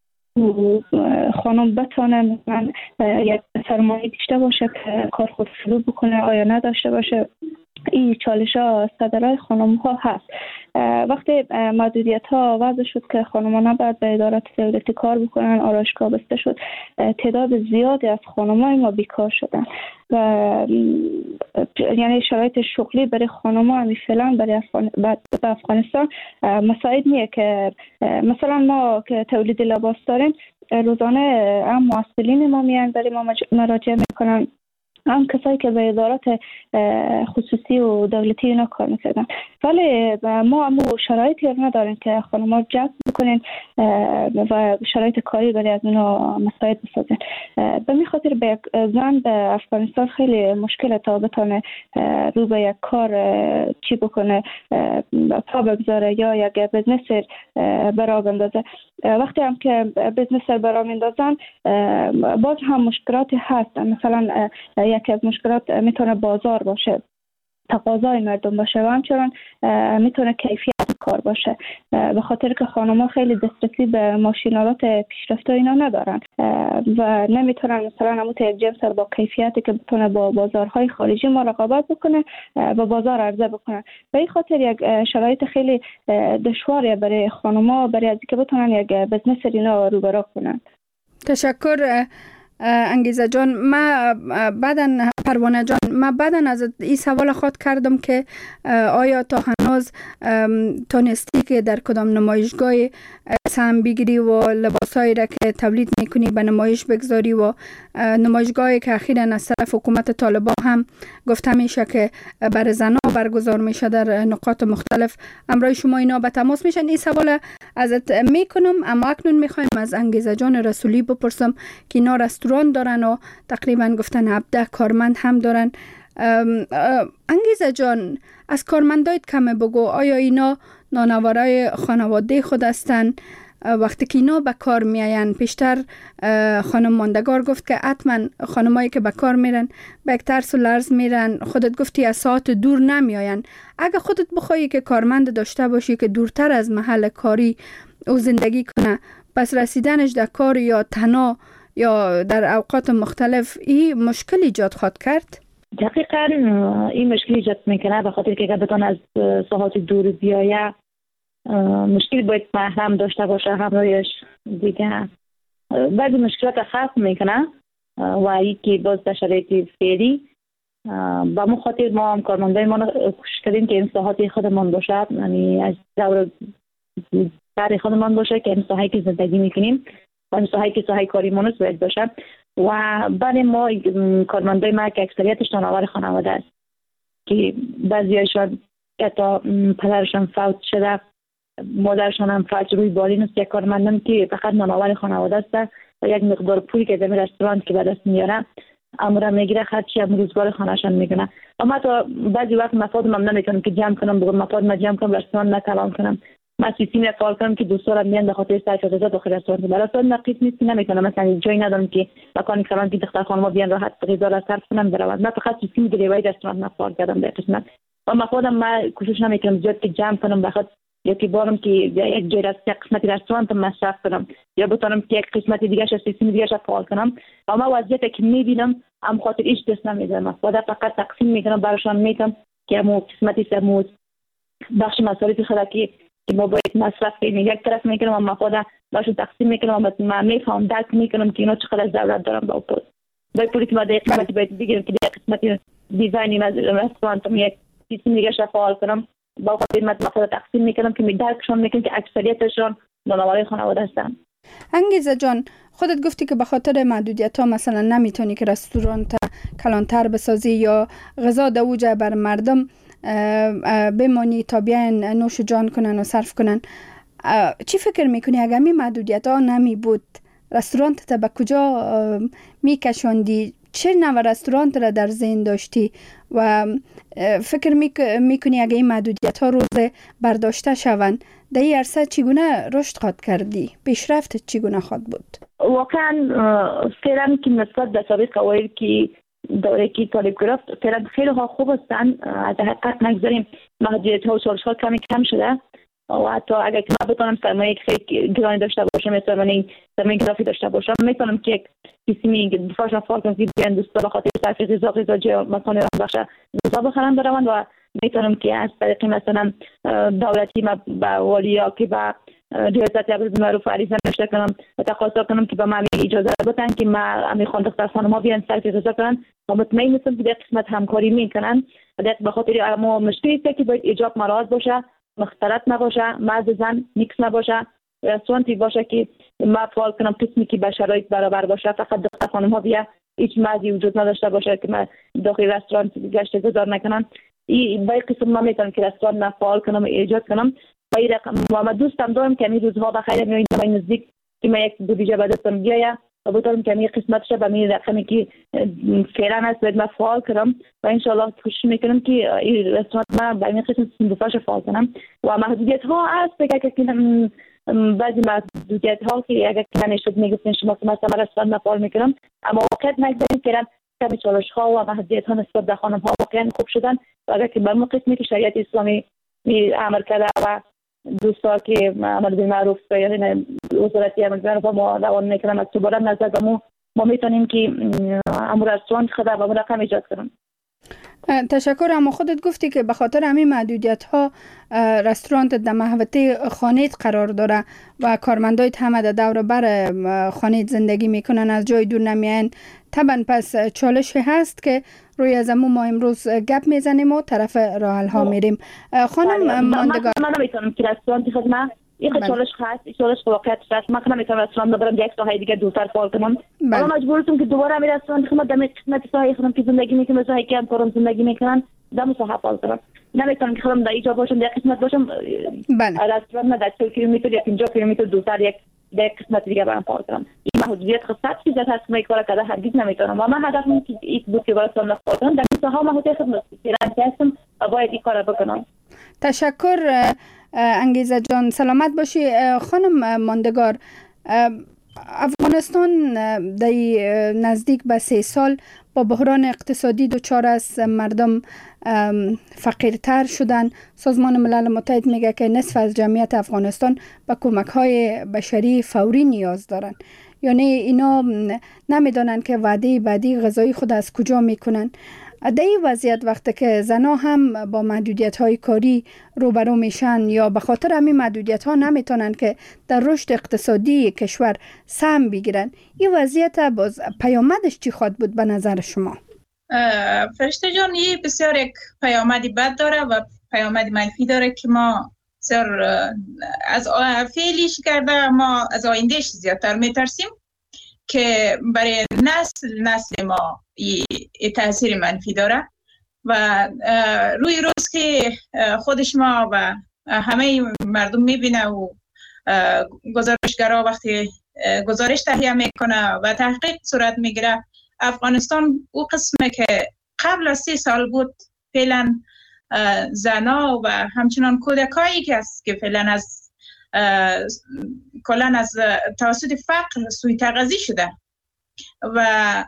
خانم بتونه من یک سرمایه داشته باشه که کار خود شروع بکنه، آیا نداشته باشه. این چالش ها صدرهای خانم ها هست. وقتی محدودیت ها وضع شد که خانم ها نباید به ادارات دولتی کار بکنن، آرایشگاه بسته شد، تعداد زیادی از خانم های ما بیکار شدن و یعنی شرایط شغلی برای خانم ها همی فعلا برای افغان... افغانستان مساعد نیه. که مثلا ما که تولید لباس داریم، روزانه هم محصلین ما میان برای ما مراجعه میکنن، هم کسایی که به ادارات خصوصی و دولتی اینا کار میکردن، ولی ما هم شرایطی نداریم که خانم‌ها جذب بکنین و شرایط کاری برای از اونا مساعد بسازین. به می خاطر به یک زن به افغانستان خیلی مشکل تا بتونه رو به یک کار چی بکنه، پا بگذاره یا یک بزنس برا بندازه. وقتی هم که بزنس برا میندازن، باز هم مشکلاتی هست. مثلا یکی از مشکلات میتونه بازار باشه، تقاضای مردم باشه و همچنان میتونه کیفیت کار باشه، به خاطر که خانم‌ها خیلی دسترسی به ماشینالات پیشرفته اینا ندارن و نمیتونن مثلا همون یک جنس با کیفیتی که بتونه با بازارهای خارجی ما رقابت بکنه و بازار عرضه بکنه. به این خاطر یک شرایط خیلی دشواره برای خانم‌ها برای از اینکه بتونن یک بزنس اینا رو برا کنن. تشکر انگیزه جان. ما بعداً پروانه جان، ما بعداً از این سوال خود کردم که آیا تا هنوز تونستی که در کدام نمایشگاه سهم بگیری و لباسایی را که تولید میکنی به نمایش بگذاری و نمایشگاهی که اخیراً از طرف حکومت طالبان هم گفته میشه که برای زنان برگزار میشه در نقاط مختلف، همراه شما اینا به تماس میشن. این سوال ازت میکنم، اما اکنون میخوایم از انگیزه جان رسولی بپرسم که اینا رستوران دارن و تقریبا گفتن هفده کارمند هم دارن. انگیزه جان، از کارمندایت کمه بگو، آیا اینا نانوارای خانواده خود هستن؟ وقتی که اینا به کار میاین، پیشتر خانم ماندگار گفت که حتما خانمایی که به کار میرن به یک ترس و لرز میرن، خودت گفتی از ساعت دور نمیاین. اگه خودت بخوایی که کارمند داشته باشی که دورتر از محل کاری او زندگی کنه، پس رسیدنش در کار یا تنها یا در اوقات مختلف این مشکل ایجاد خواهد کرد؟ دقیقاً این مشکل ایجاد میکنه، به خاطر که اگر بتون از ساحات دور بیایه مشکل باید محرم داشته باشه همراهش. دیگه بعضی مشکلات خلق میکنه و ای که باز در شرایط فعلی با مو خاطر ما هم کارمندای ما کوشش کردیم که این ساحات خودمان باشه، یعنی از دور بر خودمان باشه که این ساحایی که زندگی میکنیم و این ساحایی که ساحای کاری مونس باید باشه. و برای ما کارمندای ما که اکثریتش نانآور خانواده است که بعضیاشون حتی پدرشان فوت شده، مادرشان هم فوت روی بالین است، یک کارمندم که فقط نانآور خانواده است و یک مقدار پولی که در رستوران که به دست میاره امورا میگیره، خرچی هم روزگار خانه‌شان میکنه. اما تا بعضی وقت مفادم هم نمیتونم که جمع کنم، بگم مفاد ما جمع کنم رستوران نکلام کنم، من سیستم فعال کنم که دوستان میان به خاطر صرف غذا داخل رستوران برای اصلا نقیص نیست، نمیتونم مثلا جایی ندارم که مکانی کلام که دختر خانم بیان راحت غذا را صرف کنم بروند. من فقط سیستم دلیوری رستوران فعال کردم در قسمت و مفادم ما کوشش نمیکنم زیاد که جمع کنم بخاطر یا که بارم که یک جای از یک قسمت رستوران تا مصرف کنم یا بتونم که یک قسمت دیگه از سیستم دیگه از فعال کنم. اما وضعیتی که میبینم هم خاطر ایش دست نمیدم، مفاد فقط تقسیم میکنم براشون میگم که مو قسمتی سموز بخش مصارف خدا که که ما باید مصرف کنیم یک طرف میکنم و مفاد باشون تقسیم میکنم و من میفهم درک میکنم که اینا چقدر ضرورت دارم با پول با پولی که ما در قسمتی باید بگیرم که در قسمتی دیزاینی از رستوران تا یک سیستم دیگه از فعال کنم با خدمت مفاد تقسیم میکنم که می درکشون میکنم که اکثریتشون نانآور خانواده هستن. انگیزه جان، خودت گفتی که به خاطر محدودیت ها مثلا نمیتونی که رستوران تا کلانتر بسازی یا غذا دوجه بر مردم بمانی تا بیان نوش جان کنن و صرف کنن. چی فکر میکنی اگر می محدودیت ها نمی بود رستوران تا به کجا میکشوندی؟ چه نوع رستوران را در ذهن داشتی و فکر میکنی اگه این محدودیت ها روز برداشته شوند در این عرصه چگونه رشد خواهد کردی؟ پیشرفت چگونه خواهد بود؟ واقعا فعلا که نسبت به سابق قواعد که دوره که طالب گرفت فعلا خیلی ها خوب هستن، از حقیقت نگذاریم محدودیت ها و چالش ها کمی کم شده و حتی اگر که من بتونم سرمایه خیلی گرانی داشته باشم مثلا من سرمایه گرافی داشته باشم میتونم که یک سیستمی که فاشن فال کنم که بیان دوستا بخاطر صرف غذا غذا جا مکان را بخش غذا بخرن بروند و میتونم که از طریق مثلا دولتی ما با والیا که با ریاست امر معروف عریضه نوشته کنم و تقاضا کنم که به من اجازه بدن که ما امی خانم دختر خانم‌ها بیان صرف غذا کنن و مطمئن نیستم که در قسمت همکاری میکنن و در بخاطر اما مشکلی است که باید ایجاب مراعات باشه، مختلط نباشه، مرد زن میکس نباشه، رستورانتی باشه که ما فعال کنم قسمی که به شرایط برابر باشه، فقط دختر خانم ها بیا هیچ مردی وجود نداشته باشه که ما داخل رستوران گشت گذار نکنن. این باید قسم ما میتونم که رستوران ما فعال کنم ایجاد کنم و این رقم ما دوستم دارم که این روزها بخیر میاییم ما نزدیک که ما یک بودجه به دستم بیاید و بتونم که این قسمتش به این رقمی که فعلا هست باید ما فعال کنم و انشالله کوشش میکنم که این رستوران ما به این قسم صندوقش فعال کنم. و محدودیت ها هست که که بعضی محدودیت ها که اگر که نشد میگفتن شما که مثلا رستوران ما فعال میکنم، اما واقعیت نگذاریم که کمی چالش ها و محدودیت ها نسبت به خانم ها واقعا خوب شدن و اگر که به قسمی که شریعت اسلامی می عمل کرده و دوستا که عمل بالمعروف یا وزارتی عمل بالمعروف ما روان میکنن از دوباره نظر به ما ما میتونیم که امور رستوران خدا و رقم ایجاد کنیم. تشکر. اما خودت گفتی که به خاطر همین محدودیت ها رستوران در محوطه خانه‌ت قرار داره و کارمندایت هم در دور بر خانه‌ت زندگی میکنن، از جای دور نمیان. طبعا پس چالش هست که روی از امو ما امروز گپ میزنیم و طرف راه حل ها میریم. خانم ماندگار، من نمیتونم که رستوران خدمت این چالش هست، این چالش واقعیت هست. من کنم میتونم رستوران ببرم یک ساحه دیگه دورتر فعال کنم. حالا مجبورم که دوباره می رستوران خدمت دم قسمت ساحه خودم که زندگی میکنم، ساحه که هم کارم زندگی میکنم دم ساحه فعال کنم. نمیتونم که خودم در اینجا باشم، در قسمت باشم. بله. رستوران من در چهل کیلومتر یا پنجاه کیلومتر دورتر یک در قسمت دیگه برام فعال کنم. این محدودیت خاصه چیزی هست که کار کرده هرگز نمیتونم. و من هدفم این بود که برستوران فعال کنم. در این ساحه محدود خدمت هستم و باید این کار بکنم. تشکر انگیزه جان، سلامت باشی. خانم ماندگار، افغانستان در نزدیک به سه سال با بحران اقتصادی دچار است، مردم فقیرتر شدن. سازمان ملل متحد میگه که نصف از جمعیت افغانستان به کمک های بشری فوری نیاز دارن. یعنی اینا نمیدونن که وعده بعدی غذای خود از کجا میکنن. در این وضعیت وقتی که زنها هم با محدودیت های کاری روبرو میشن یا به خاطر همین محدودیت ها نمیتونن که در رشد اقتصادی کشور سهم بگیرن، این وضعیت باز پیامدش چی خواهد بود به نظر شما؟ فرشته جان، این بسیار یک پیامدی بد داره و پیامدی منفی داره که ما بسیار از فعلیش کرده ما از آیندهش زیادتر میترسیم که برای نسل نسل ما این تاثیر منفی داره و روی روز که خودش ما و همه مردم میبینه و گزارشگرها وقتی گزارش تهیه میکنه و تحقیق صورت میگیره، افغانستان او قسمه که قبل از سی سال بود فعلا زنا و همچنان کودکایی که است که فعلا از کلان از توسط فقر سوی تغذیه شده و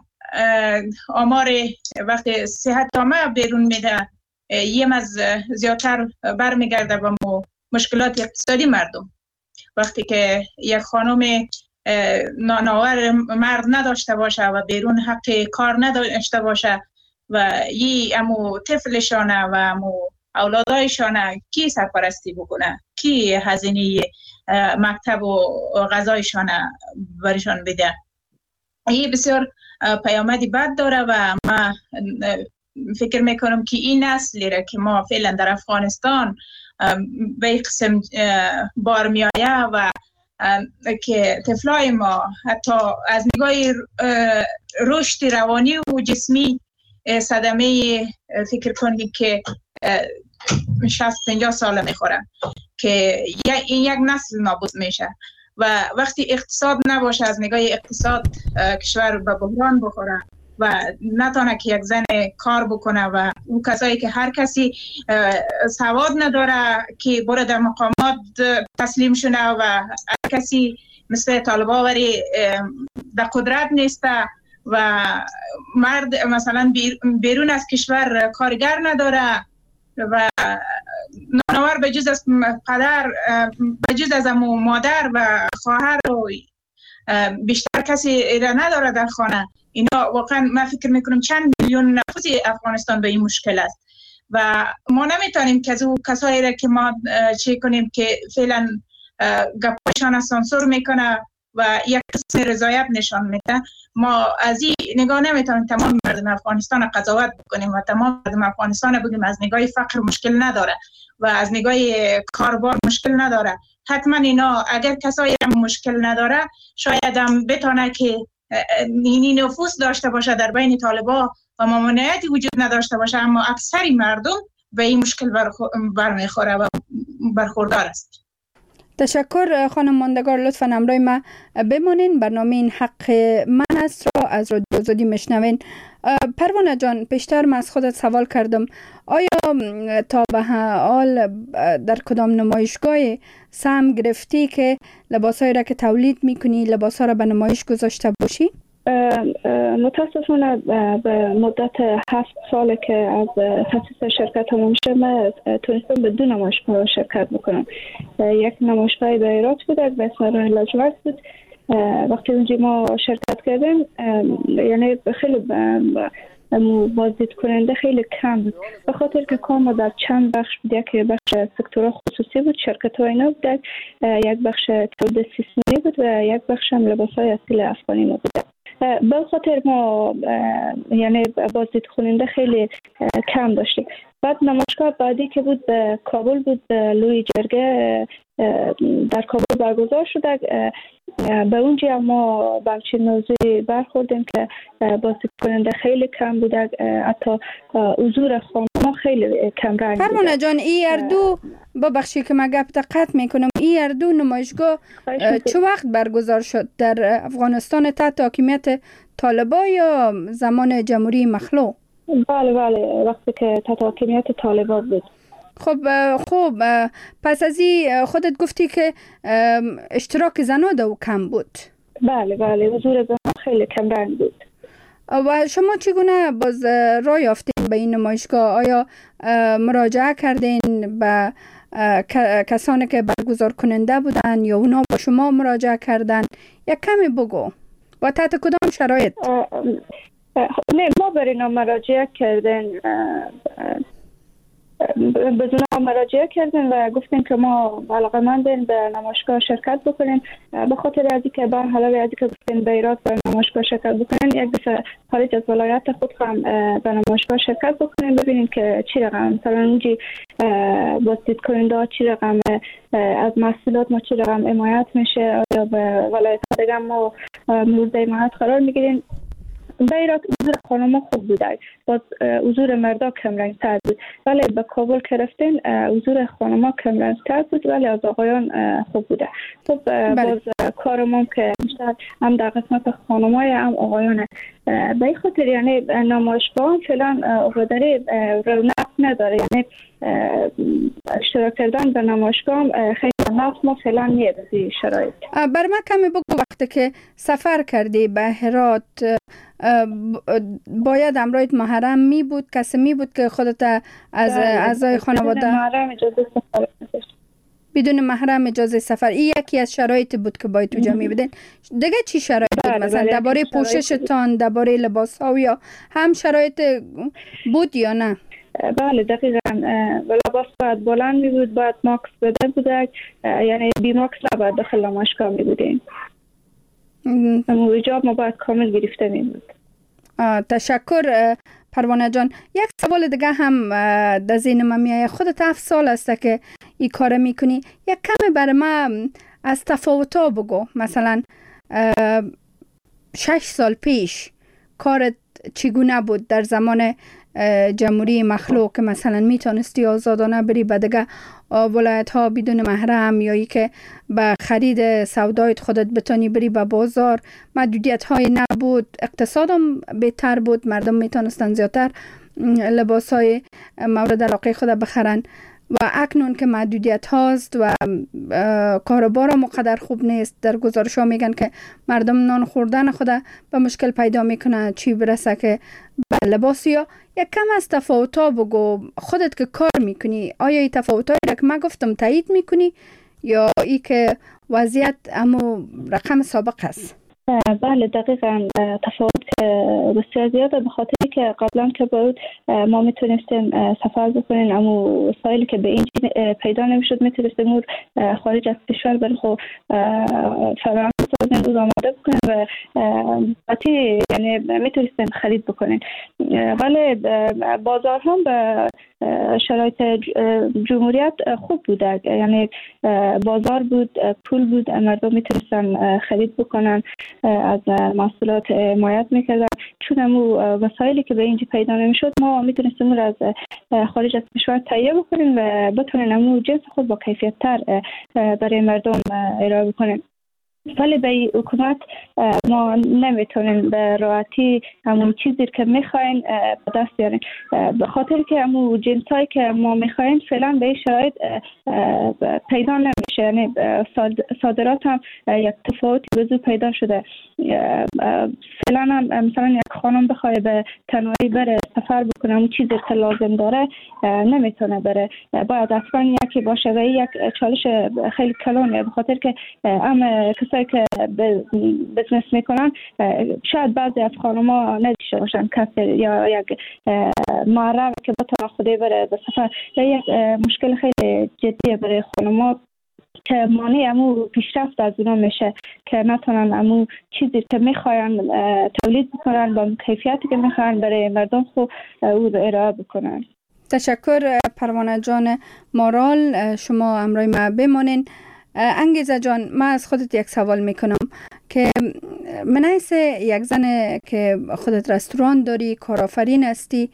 آمار وقتی صحت عامه بیرون میده یم از زیادتر برمیگرده به مشکلات اقتصادی مردم. وقتی که یک خانم نانآور مرد نداشته باشه و بیرون حق کار نداشته باشه و یه امو طفلشانه و امو اولادایشانه کی سرپرستی بکنه، کی هزینه مکتب و غذایشانه برشان بده. این بسیار پیامدی بد داره و ما فکر میکنم که این نسلی را که ما فعلا در افغانستان به این قسم بار می آید و که طفلای ما حتی از نگاه رشد روانی و جسمی صدمه فکر کنید که شصت پنجاه ساله میخورن که این یک نسل نابود میشه و وقتی اقتصاد نباشه از نگاه اقتصاد کشور به بحران بخوره و نتونه که یک زن کار بکنه و اون کسایی که هر کسی سواد نداره که بره در مقامات تسلیم شونه و هر کسی مثل طالبا وری در قدرت نیسته و مرد مثلا بیرون از کشور کارگر نداره و نانآور به جز از پدر به جز از امو مادر و خواهر و بیشتر کسی را نداره در خانه. اینا واقعا من فکر میکنم چند میلیون نفوس افغانستان به این مشکل است و ما نمیتونیم که از او کسایی را که ما چه کنیم که فعلا گپاشان سانسور میکنه و یک قسم رضایت نشان میده، ما از این نگاه نمیتونیم تمام مردم افغانستان قضاوت بکنیم و تمام مردم افغانستان بگیم از نگاه فقر مشکل نداره و از نگاه کاربار مشکل نداره. حتما اینا اگر کسایی هم مشکل نداره شاید هم بتونه که این نفوذ داشته باشه در بین طالبا و ممانعتی وجود نداشته باشه، اما اکثری مردم به این مشکل برمیخوره و برخوردار است. تشکر خانم ماندگار، لطفاً همراه ما بمانین. برنامه این حق من است را از رادیو آزادی میشنوین. پروانه جان، پیشتر من از خودت سوال کردم آیا تا به حال در کدام نمایشگاه سهم گرفتی که لباسایی را که تولید میکنی لباسا را به نمایش گذاشته باشی؟ متاسفانه به مدت هفت ساله که از تاسیس شرکت هم میشه من تونستم به دو نمایشگاه شرکت بکنم. یک نمایشگاه به ایرات بود به اسم راه لاجورد بود. وقتی اونجا ما شرکت کردیم یعنی خیلی بازدید کننده خیلی کم بود به خاطر که کار در چند بخش بود. یک بخش سکتور خصوصی بود، شرکت های اینا بود، یک بخش تولید سیستمی بود و یک بخش هم لباس های اصیل افغانی ما بود. به خاطر ما یعنی بازدید کننده خیلی کم داشتیم. بعد نمایشگاه بعدی که بود به کابل بود، لوی جرگه در کابل برگزار شده. به اونجا ما به همچین موضوعی برخوردیم که بازدید کننده خیلی کم بوده، حتی حضور خانم‌ها خیلی کم رنگ بوده. پروانه جان، این اردو ببخشی که من گپ قطع میکنم، این اردو نمایشگاه چه وقت برگزار شد؟ در افغانستان تحت حاکمیت طالبان یا زمان جمهوری مخلوع؟ بله بله، وقتی که تحت حاکمیت طالبان بود. خب خوب، پس از این خودت گفتی که اشتراک زنها دو کم بود. بله بله، حضور زنها خیلی کم رنگ بود. و شما چگونه باز راه یافتین به این نمایشگاه؟ آیا مراجعه کردین به کسانی که برگزار کننده بودن یا اونا با شما مراجعه کردن؟ یک کمی بگو و تحت کدام شرایط؟ نه، ما برای اینا مراجعه کردن، به اونا مراجعه کردن و گفتیم که ما علاقه‌مندیم به نمایشگاه شرکت بکنیم. به خاطر از اینکه به علاوه از اینکه گفتیم به ایراد به نمایشگاه شرکت بکنیم، یک دفعه خارج از ولایت خود هم به نمایشگاه شرکت بکنیم، ببینیم که چی رقم مثلا اونجی بازدید کننده چی رقم از محصولات ما چی رقم حمایت میشه، آیا به ولایت دیگه ما مورد حمایت قرار میگیریم. به ایراد حضور خانم‌ها خوب بوده، باز حضور مردا کم رنگ تر بود، ولی به کابل که رفتین حضور خانم‌ها کم رنگ تر بود ولی از آقایان خوب بوده. خب باز کارمون که بیشتر هم در قسمت خانم‌های هم آقایانه. به این خاطر یعنی نمایشگاه فعلا اقداری رونق نداره، یعنی اشتراک کردن به نمایشگاه خیلی نفس ما فعلا نیست این شرایط. بر من کمی بگو، وقتی که سفر کردی به هرات باید همراهت محرم می بود؟ کسی می بود که خودت از اعضای خانواده؟ بدون محرم اجازه سفر نداشت. بدون محرم اجازه سفر، این یکی از شرایط بود که باید تو جمعی بدین. دیگه چی شرایط بود؟ مثلا درباره پوششتان، درباره لباس ها یا هم شرایط بود یا نه؟ بله دقیقاً، لباس باید بلند می بود، باید ماکس بده بوده، یعنی بی ماکس نباید داخل نمایشگاه می بودیم. اما حجاب ما باید کامل گرفته می بود. تشکر پروانه جان. یک سوال دیگه هم در ذهن من میاد. خودت هفت سال است که این کار میکنی، یک کمی برای من از تفاوت‌ها بگو. مثلا شش سال پیش کارت چگونه بود در زمان جمهوری مخلوع که مثلا میتونستی آزادانه بری به دیگه ولایت ها بدون محرم، یا ای که به خرید سودایت خودت بتونی بری به بازار، محدودیت های نبود، اقتصادم بهتر بود، مردم میتونستن زیادتر لباس های مورد علاقه خود بخرن. و اکنون که محدودیت هاست و کاروبار هم قدر خوب نیست، در گزارش ها میگن که مردم نان خوردن خود به مشکل پیدا میکنه، چی برسه که به لباس. یا یک کم از تفاوت ها بگو، خودت که کار میکنی آیا این تفاوت هایی را که من گفتم تایید میکنی یا ای که وضعیت امو رقم سابق هست؟ بله دقیقاً، تفاوت بسیار زیاده، به خاطری که قبلا که بود ما میتونستیم سفر بکنیم، اما وسایلی که به این پیدا نمیشد میتونستیم خارج از کشور برای خود فراهم سازیم و آماده بکنیم و باتی یعنی میتونستیم خرید بکنیم. ولی بازار هم به شرایط جمهوریت خوب بوده، یعنی بازار بود، پول بود، مردم میتونستن خرید بکنن، از محصولات حمایت میکردن. چون امو وسایلی که به اینجا پیدا نمیشد ما میتونستیم رو از خارج از کشور تهیه بکنیم و بتونیم امو جنس خود با کیفیت تر برای مردم ارائه بکنیم. ولی به حکومت ما نمیتونیم به راحتی همون چیزی که میخواین به دست بیاریم، به خاطر که همون جنسایی که ما میخواین فعلا به این شرایط پیدا نمیشه. یعنی صادرات هم یک تفاوتی به زود پیدا شده. فعلا هم مثلا یک خانم بخواه به تنهایی بره سفر بکنه، اون چیزی که لازم داره نمیتونه بره، باید اصلا یکی باشه و یک چالش خیلی کلانه، به خاطر که هم کسایی که بزنس میکنن شاید بعضی از خانم‌ها نداشته باشن کسی یا یک معرف که بتونه خودی بره به سفر، یا یک مشکل خیلی جدیه برای خانم‌ها که مانع امو پیشرفت از اونا میشه که نتونن امو چیزی که میخواین تولید بکنن با کیفیتی که میخواین برای مردم خود او رو ارائه بکنن. تشکر پروانه جان مارال، شما همراه ما بمانین. انگیزه جان، من از خودت یک سوال میکنم که من حیث یک زن که خودت رستوران داری، کارآفرین هستی،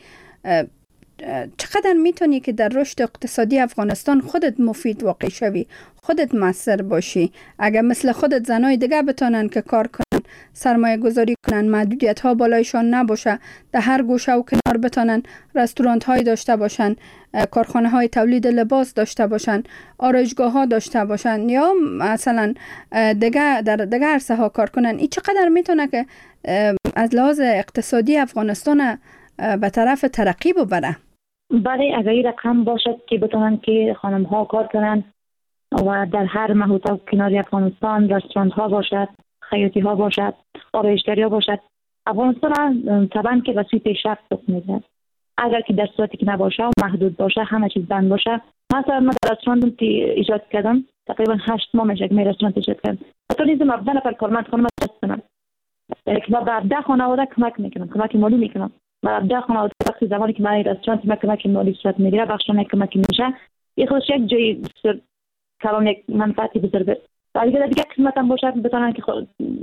چقدر میتونی که در رشد اقتصادی افغانستان خودت مفید واقع شوی، خودت مؤثر باشی؟ اگر مثل خودت زنای دیگه بتونن که کار کنن، سرمایه گذاری کنن، محدودیت ها بالایشان نباشه، در هر گوشه و کنار بتونن رستورانت های داشته باشن، کارخانه های تولید لباس داشته باشن، آرایشگاه ها داشته باشن، یا مثلا دیگه در دیگه عرصه ها کار کنن، این چقدر میتونه که از لحاظ اقتصادی افغانستان به طرف ترقی ببره؟ بله، اگر این رقم باشد که بتونن که خانم ها کار کنن و در هر محوطه و کنار افغانستان رستوران ها باشد، خیاطی ها باشد، آرایشگری ها باشد، افغانستان طبعا که وسیع پیشرفت می‌کنه. اگر که در صورتی که نباشه و محدود باشه، همه چیز بند باشه. مثلا من در رستوران ایجاد کردم، تقریبا هشت ماه میشه که من رستوران ایجاد کردم. حتی نیزم ابدا نفر کارمند خانم دست کنم که من به ابدا خانواده کمک میکنم، کمک مالی میکنم. و ابدا خانواده وقتی زمانی که من رستوران من کمک مالی صورت میگیره، بخشانه کمک میشه، این خودش یک جای کلام یک منفعتی بزرگه. و دیگه دیگه قسمت هم باشه بتونن که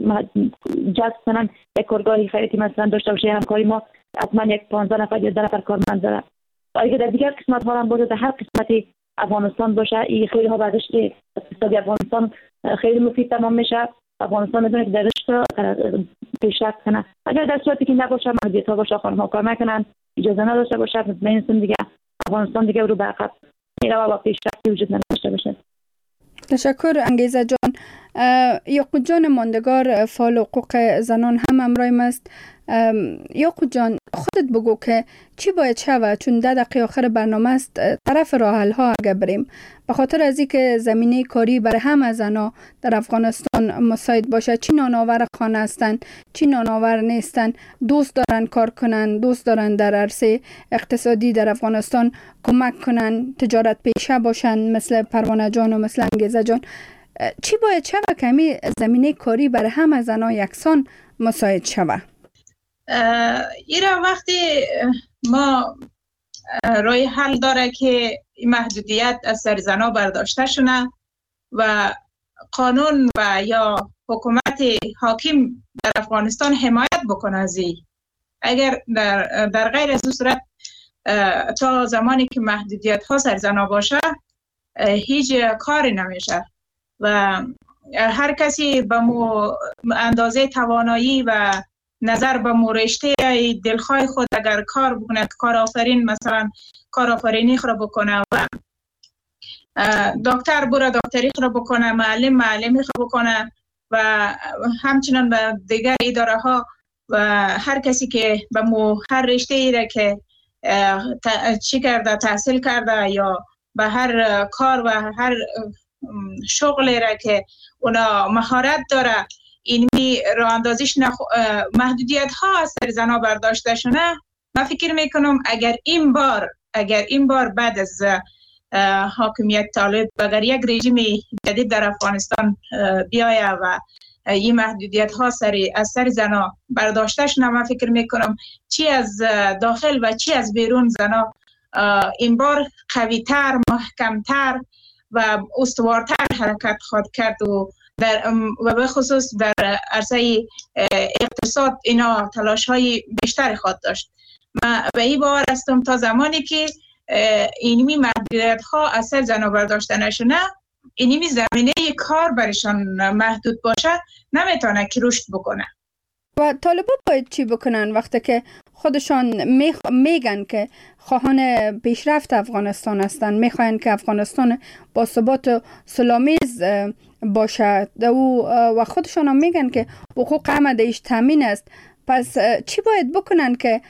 جذب کنن، یک کارگاهی خیریتی مثلا داشته باشه، همکاری ما حتما یک پانزده نفر یا ده نفر کارمند داره. و دیگه در دیگر قسمت ها هم باشه، در هر قسمتی افغانستان باشه، این خیلی ها بعدش اقتصادی افغانستان خیلی مفید تمام میشه. افغانستان میتونه که در رشد پیشرفت کنه. اگر در صورتی که نباشه، محدودیت ها باشه، خانم ها کار نکنن، اجازه نداشته باشه، مطمئنم دیگه افغانستان دیگه رو به عقب میره و پیشرفتی وجود نداشته باشه. تشکر انگیزه جان. یعقوب جان ماندگار، فعال حقوق زنان هم همراهیم است. یعقوب جان، خودت بگو که چی باید شود، چون ده دقیقه آخر برنامه است، طرف راه حل ها اگه بریم، به خاطر از اینکه زمینه کاری برای همه زنا در افغانستان مساعد باشه، چی نانآور خانه هستن، چی نانآور نیستن، دوست دارن کار کنن، دوست دارن در عرصه اقتصادی در افغانستان کمک کنن، تجارت پیشه باشن مثل پروانه جان و مثل انگیزه جان، چی باید شود که همین زمینه کاری برای همه زنا یکسان مساعد شود؟ ایرا وقتی ما رای حل داره که محدودیت از سر زنا برداشته شونه و قانون و یا حکومت حاکم در افغانستان حمایت بکنه از این. اگر در, در غیر از صورت تا زمانی که محدودیت ها سر زنا باشه هیچ کاری نمیشه و هر کسی به مو اندازه توانایی و نظر به مورشته دلخواه خود اگر کار بکنه، کار آفرین مثلا کار آفرینی خود بکنه و دکتر بوره دکتری خود بکنه، معلم معلمی خود بکنه و همچنان به دیگر اداره ها و هر کسی که به مو هر رشته ای را که چی کرده، تحصیل کرده یا به هر کار و هر شغلی را که اونا مهارت داره، اینمی راه اندازیش نخ... محدودیت ها از سر زنا برداشته شونه. من فکر میکنم اگر این بار اگر این بار بعد از حاکمیت طالب اگر یک رژیم جدید در افغانستان بیایه و این محدودیت ها سری از سر زنا برداشته شونه، من فکر میکنم چی از داخل و چی از بیرون زنا این بار قویتر، محکمتر و استوارتر حرکت خواهد کرد و در و به خصوص در عرصه اقتصاد اینا تلاش های بیشتری خواهد داشت. من به این باور هستم تا زمانی که اینمی محدودیت ها از سر زنا برداشته نشونه، اینمی زمینه کار برشان محدود باشه، نمیتونه که رشد بکنه. و طالبا باید چی بکنن وقتی که خودشان میگن که خواهان پیشرفت افغانستان هستن، میخواین که افغانستان با ثبات و سلامیز باشد و خودشان هم میگن که حقوق همه دیش تامین است، پس چی باید بکنن که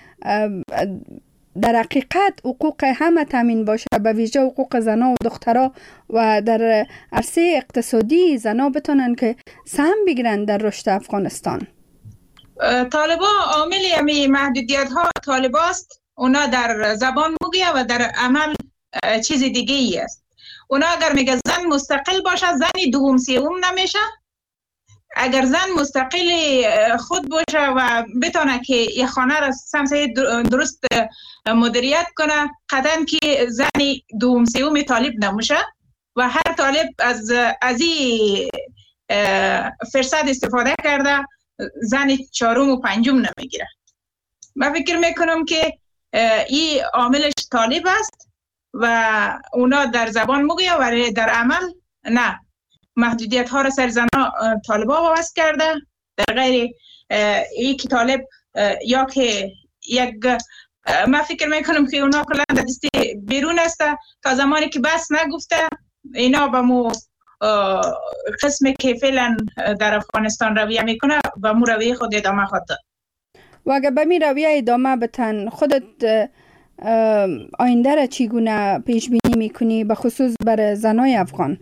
در حقیقت حقوق همه تامین باشه، به ویژه حقوق زنا و دخترها و در عرصه اقتصادی زنا بتونن که سهم بگیرن در رشد افغانستان؟ طالبا عامل امی محدودیت ها طالباست، اونا در زبان میگه و در عمل چیز دیگه ای است. اونا اگر میگه زن مستقل باشه، زنی دوم سوم نمیشه. اگر زن مستقل خود باشه و بتونه که یه خانه را سمسه درست مدیریت کنه، قطعا که زنی دوم سوم طالب نمیشه و هر طالب از از این فرصت استفاده کرده زن چهارم و پنجم نمیگیره. من فکر میکنم که این عاملش طالب است و اونا در زبان میگه ولی در عمل نه. محدودیت ها را سر زنها طالبا وابست کرده. در غیر این که طالب یا که یک، من فکر میکنم که اونا کلا در دست بیرون است تا زمانی که بس نگفته اینا به مو قسمی که فعلا در افغانستان رویه میکنه و مو رویه خود ادامه خود داد. و اگر به می رویه ادامه بتن خودت آینده را چیگونه پیش بینی میکنی به خصوص بر زنای افغان؟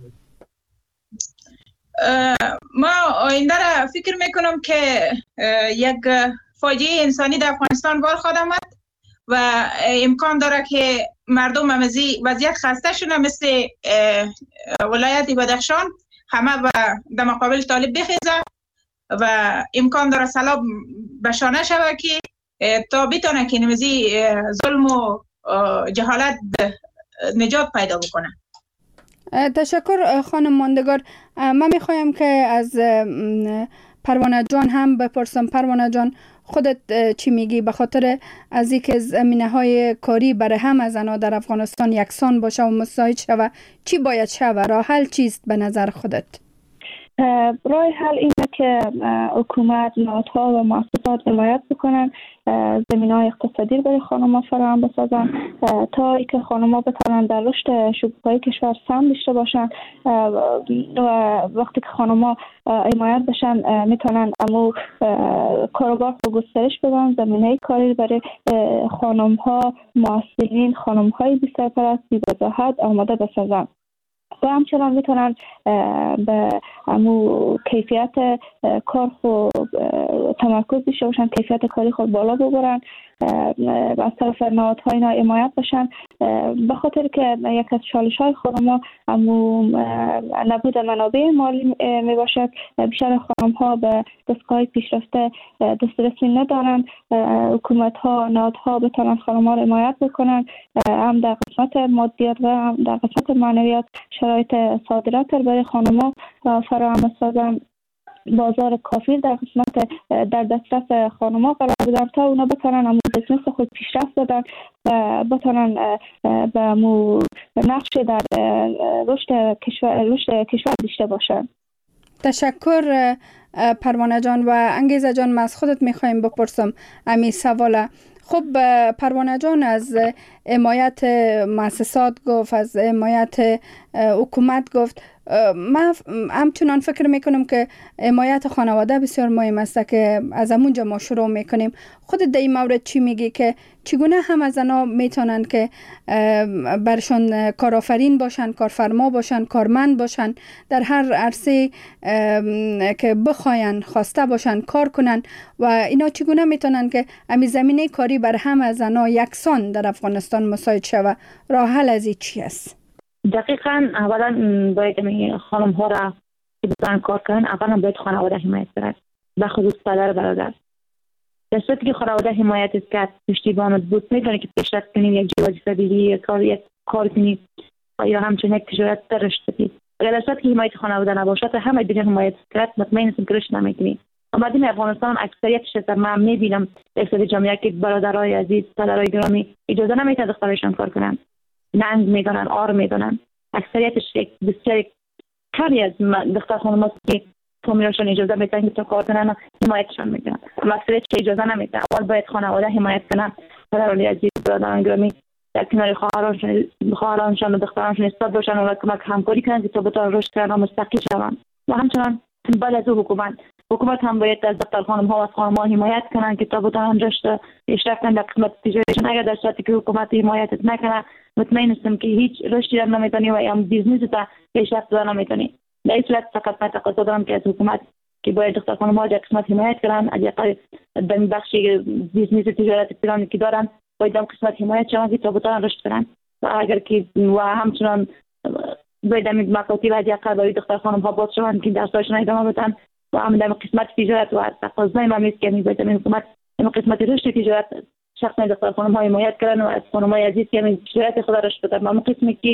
ما آینده را فکر میکنم که یک فاجعه انسانی در افغانستان بار خواهد آمد و امکان داره که مردم هم از وضعیت خسته شدن مثل ولایت بدخشان همه و در مقابل طالب بخیزه و امکان داره سلام بشانه شود که تا بتونه که نمازی ظلم و جهالت نجات پیدا بکنه. تشکر خانم ماندگار. من میخوایم که از پروانه جان هم بپرسم. پروانه جان خودت چی میگی به خاطر از اینکه زمینه های کاری برای همه زنها در افغانستان یکسان باشه و مساعد شود چی باید شود؟ راه حل چیست به نظر خودت؟ راه حل اینه که حکومت، نهادها و مؤسسات حمایت بکنن، زمینه‌های اقتصادی برای خانم‌ها فراهم بسازن تا اینکه خانم‌ها بتونن در رشد شکوفایی کشور سهم داشته باشن و وقتی که خانم‌ها حمایت بشن میتونن امو کاروبار رو گسترش بدن، زمینه کاری برای خانم‌ها معسولین، خانم‌های بی سرپرست، بی وضاحت آماده بسازن و همچنان میتونن به امو کیفیت کار خود تمرکز داشته باشن، کیفیت کاری خود بالا ببرن و از طرف نهادهای اینا حمایت بشن، به خاطر که یک از چالش های خانم‌ها امو نبود منابع مالی می باشد. بیشتر خانم‌ها به دستگاه پیشرفته دسترسی ندارن. حکومت ها، نهادها بتونن خانم‌ها را حمایت بکنن، هم در قسمت مادیات و هم در قسمت معنویات شرایط صادرات برای خانم‌ها فراهم سازن، بازار کافی در قسمت در دسترس خانم‌ها قرار بدن تا اونا بتونن امو بزنس خود پیشرفت بدن و بتونن به امو نقش در رشد کشور رشد کشور داشته باشن. تشکر پروانه جان. و انگیزه جان ما از خودت میخوایم بپرسم امی سواله. خب پروانه جان از حمایت مؤسسات گفت، از حمایت حکومت گفت. من همچنان فکر میکنم که حمایت خانواده بسیار مهم است که از همونجا ما شروع میکنیم. خود در این مورد چی میگی که چگونه هم زنها میتونن که برشون کارآفرین باشن، کارفرما باشن، کارمند باشن، در هر عرصه که بخواین خواسته باشن کار کنن و اینا چگونه میتونن که امی زمینه کاری بر هم زنها یکسان در افغانستان مساعد شود؟ راه حل از این چی است؟ دقیقاً اولا باید خانم ها را که بتونن کار کنن اولا باید خانواده حمایت کنند، به خصوص پدر برادر. در صورتی که خانواده حمایت کرد، پشتیبانت بود، میتونه که پیشرفت کنید، یک جوازی طبیعی کار یک کار کنید یا همچنین یک تجارت رشد بدید. اگر در صورتی که حمایت خانواده نباشد همه دیگه حمایت کرد مطمئن هستم که رشد نمیکنید. اما در افغانستان اکثریتش از من میبینم اقتصاد جامعه که برادرای عزیز، پدرای گرامی اجازه نمیدن دخترشان کار کنن، ننگ میدونن، آر میدونن. اکثریتش یک بسیار کمی از دختر خانم که فامیلشون اجازه میدن که تا کار کنن حمایتشان میکنن، اما اکثریت که اجازه نمیدن. اول باید خانواده حمایت کنن، پدرای عزیز، برادران گرامی در کنار خواهرانشون خواهرانشون و دخترانشون ایستاد باشن و کمک همکاری کنن که تا بتونن رشد کنن و مستقل شون. و همچنان بعد از او حکومت حکومت هم باید از دختر خانم ها و از خانم ها حمایت کنن که تا بتونن رشد پیشرفت کنن در قسمت تجارتشون. اگر در صورتی که حکومت حمایت نکنه مطمئن هستم که هیچ رشدی هم نمیتونی و هم بیزنس تا پیشرفت دادن نمیتونی. در این صورت فقط من تقاضا دارم که از حکومت که باید دختر خانم ها در قسمت حمایت کنن، از یقل در بخش بیزنس تجارت پیرانی که دارن باید در قسمت حمایت شون که تا بتونن رشد کنن. و اگر که و همچنان باید در مکاتب از یقل باید دختر خانم ها باز شون که درساشون ادامه بدن و هم در قسمت تجارت و تقاضای من است که باید در حکومت در قسمت رشد تجارت شخصا دختر خانم ها حمایت کردن و از خانم های عزیز که همین تجارت خود رشد بدن. و قسمی که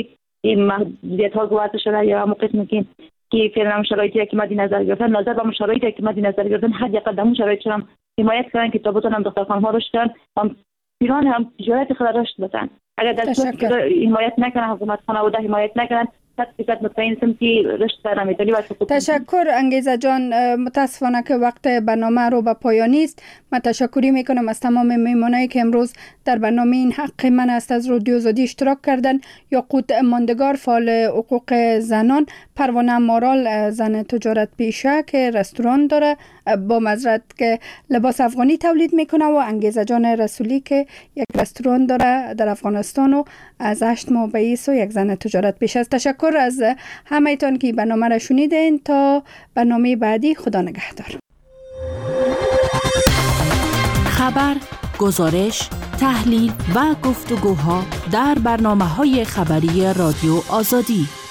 این محدودیت ها گفته شده یا همون قسمی که که فعلا شرایطی که مد نظر گرفتن نظر به شرایطی که مد نظر گرفتن هر یک قدم شرایط هم حمایت کردن که تابوتان هم دخترخانه ها رشد کردن هم پیران هم تجارت خود رشد بدن. اگر در صورتی حمایت نکنن حکومت خانواده حمایت نکنن تقریبا مطمئن هستم که رشد نمی‌تونی و تشکر انگیزه جان. متاسفانه که وقت برنامه رو به پایانی است. من تشکری میکنم از تمام میمونایی که امروز در برنامه این حق من است از رادیو آزادی اشتراک کردن. یاقوت ماندگار فعال حقوق زنان، پروانه مارال زن تجارت پیشه که رستوران داره با معذرت که لباس افغانی تولید میکنه و انگیزه جان رسولی که یک رستوران داره در افغانستان و از هشت ماه به ایس و یک زن تجارت پیشه است. تشکر از همه ایتان که برنامه را شنیدین. تا برنامه بعدی خدا نگهدار. خبر، گزارش، تحلیل و گفتگوها در برنامه‌های خبری رادیو آزادی.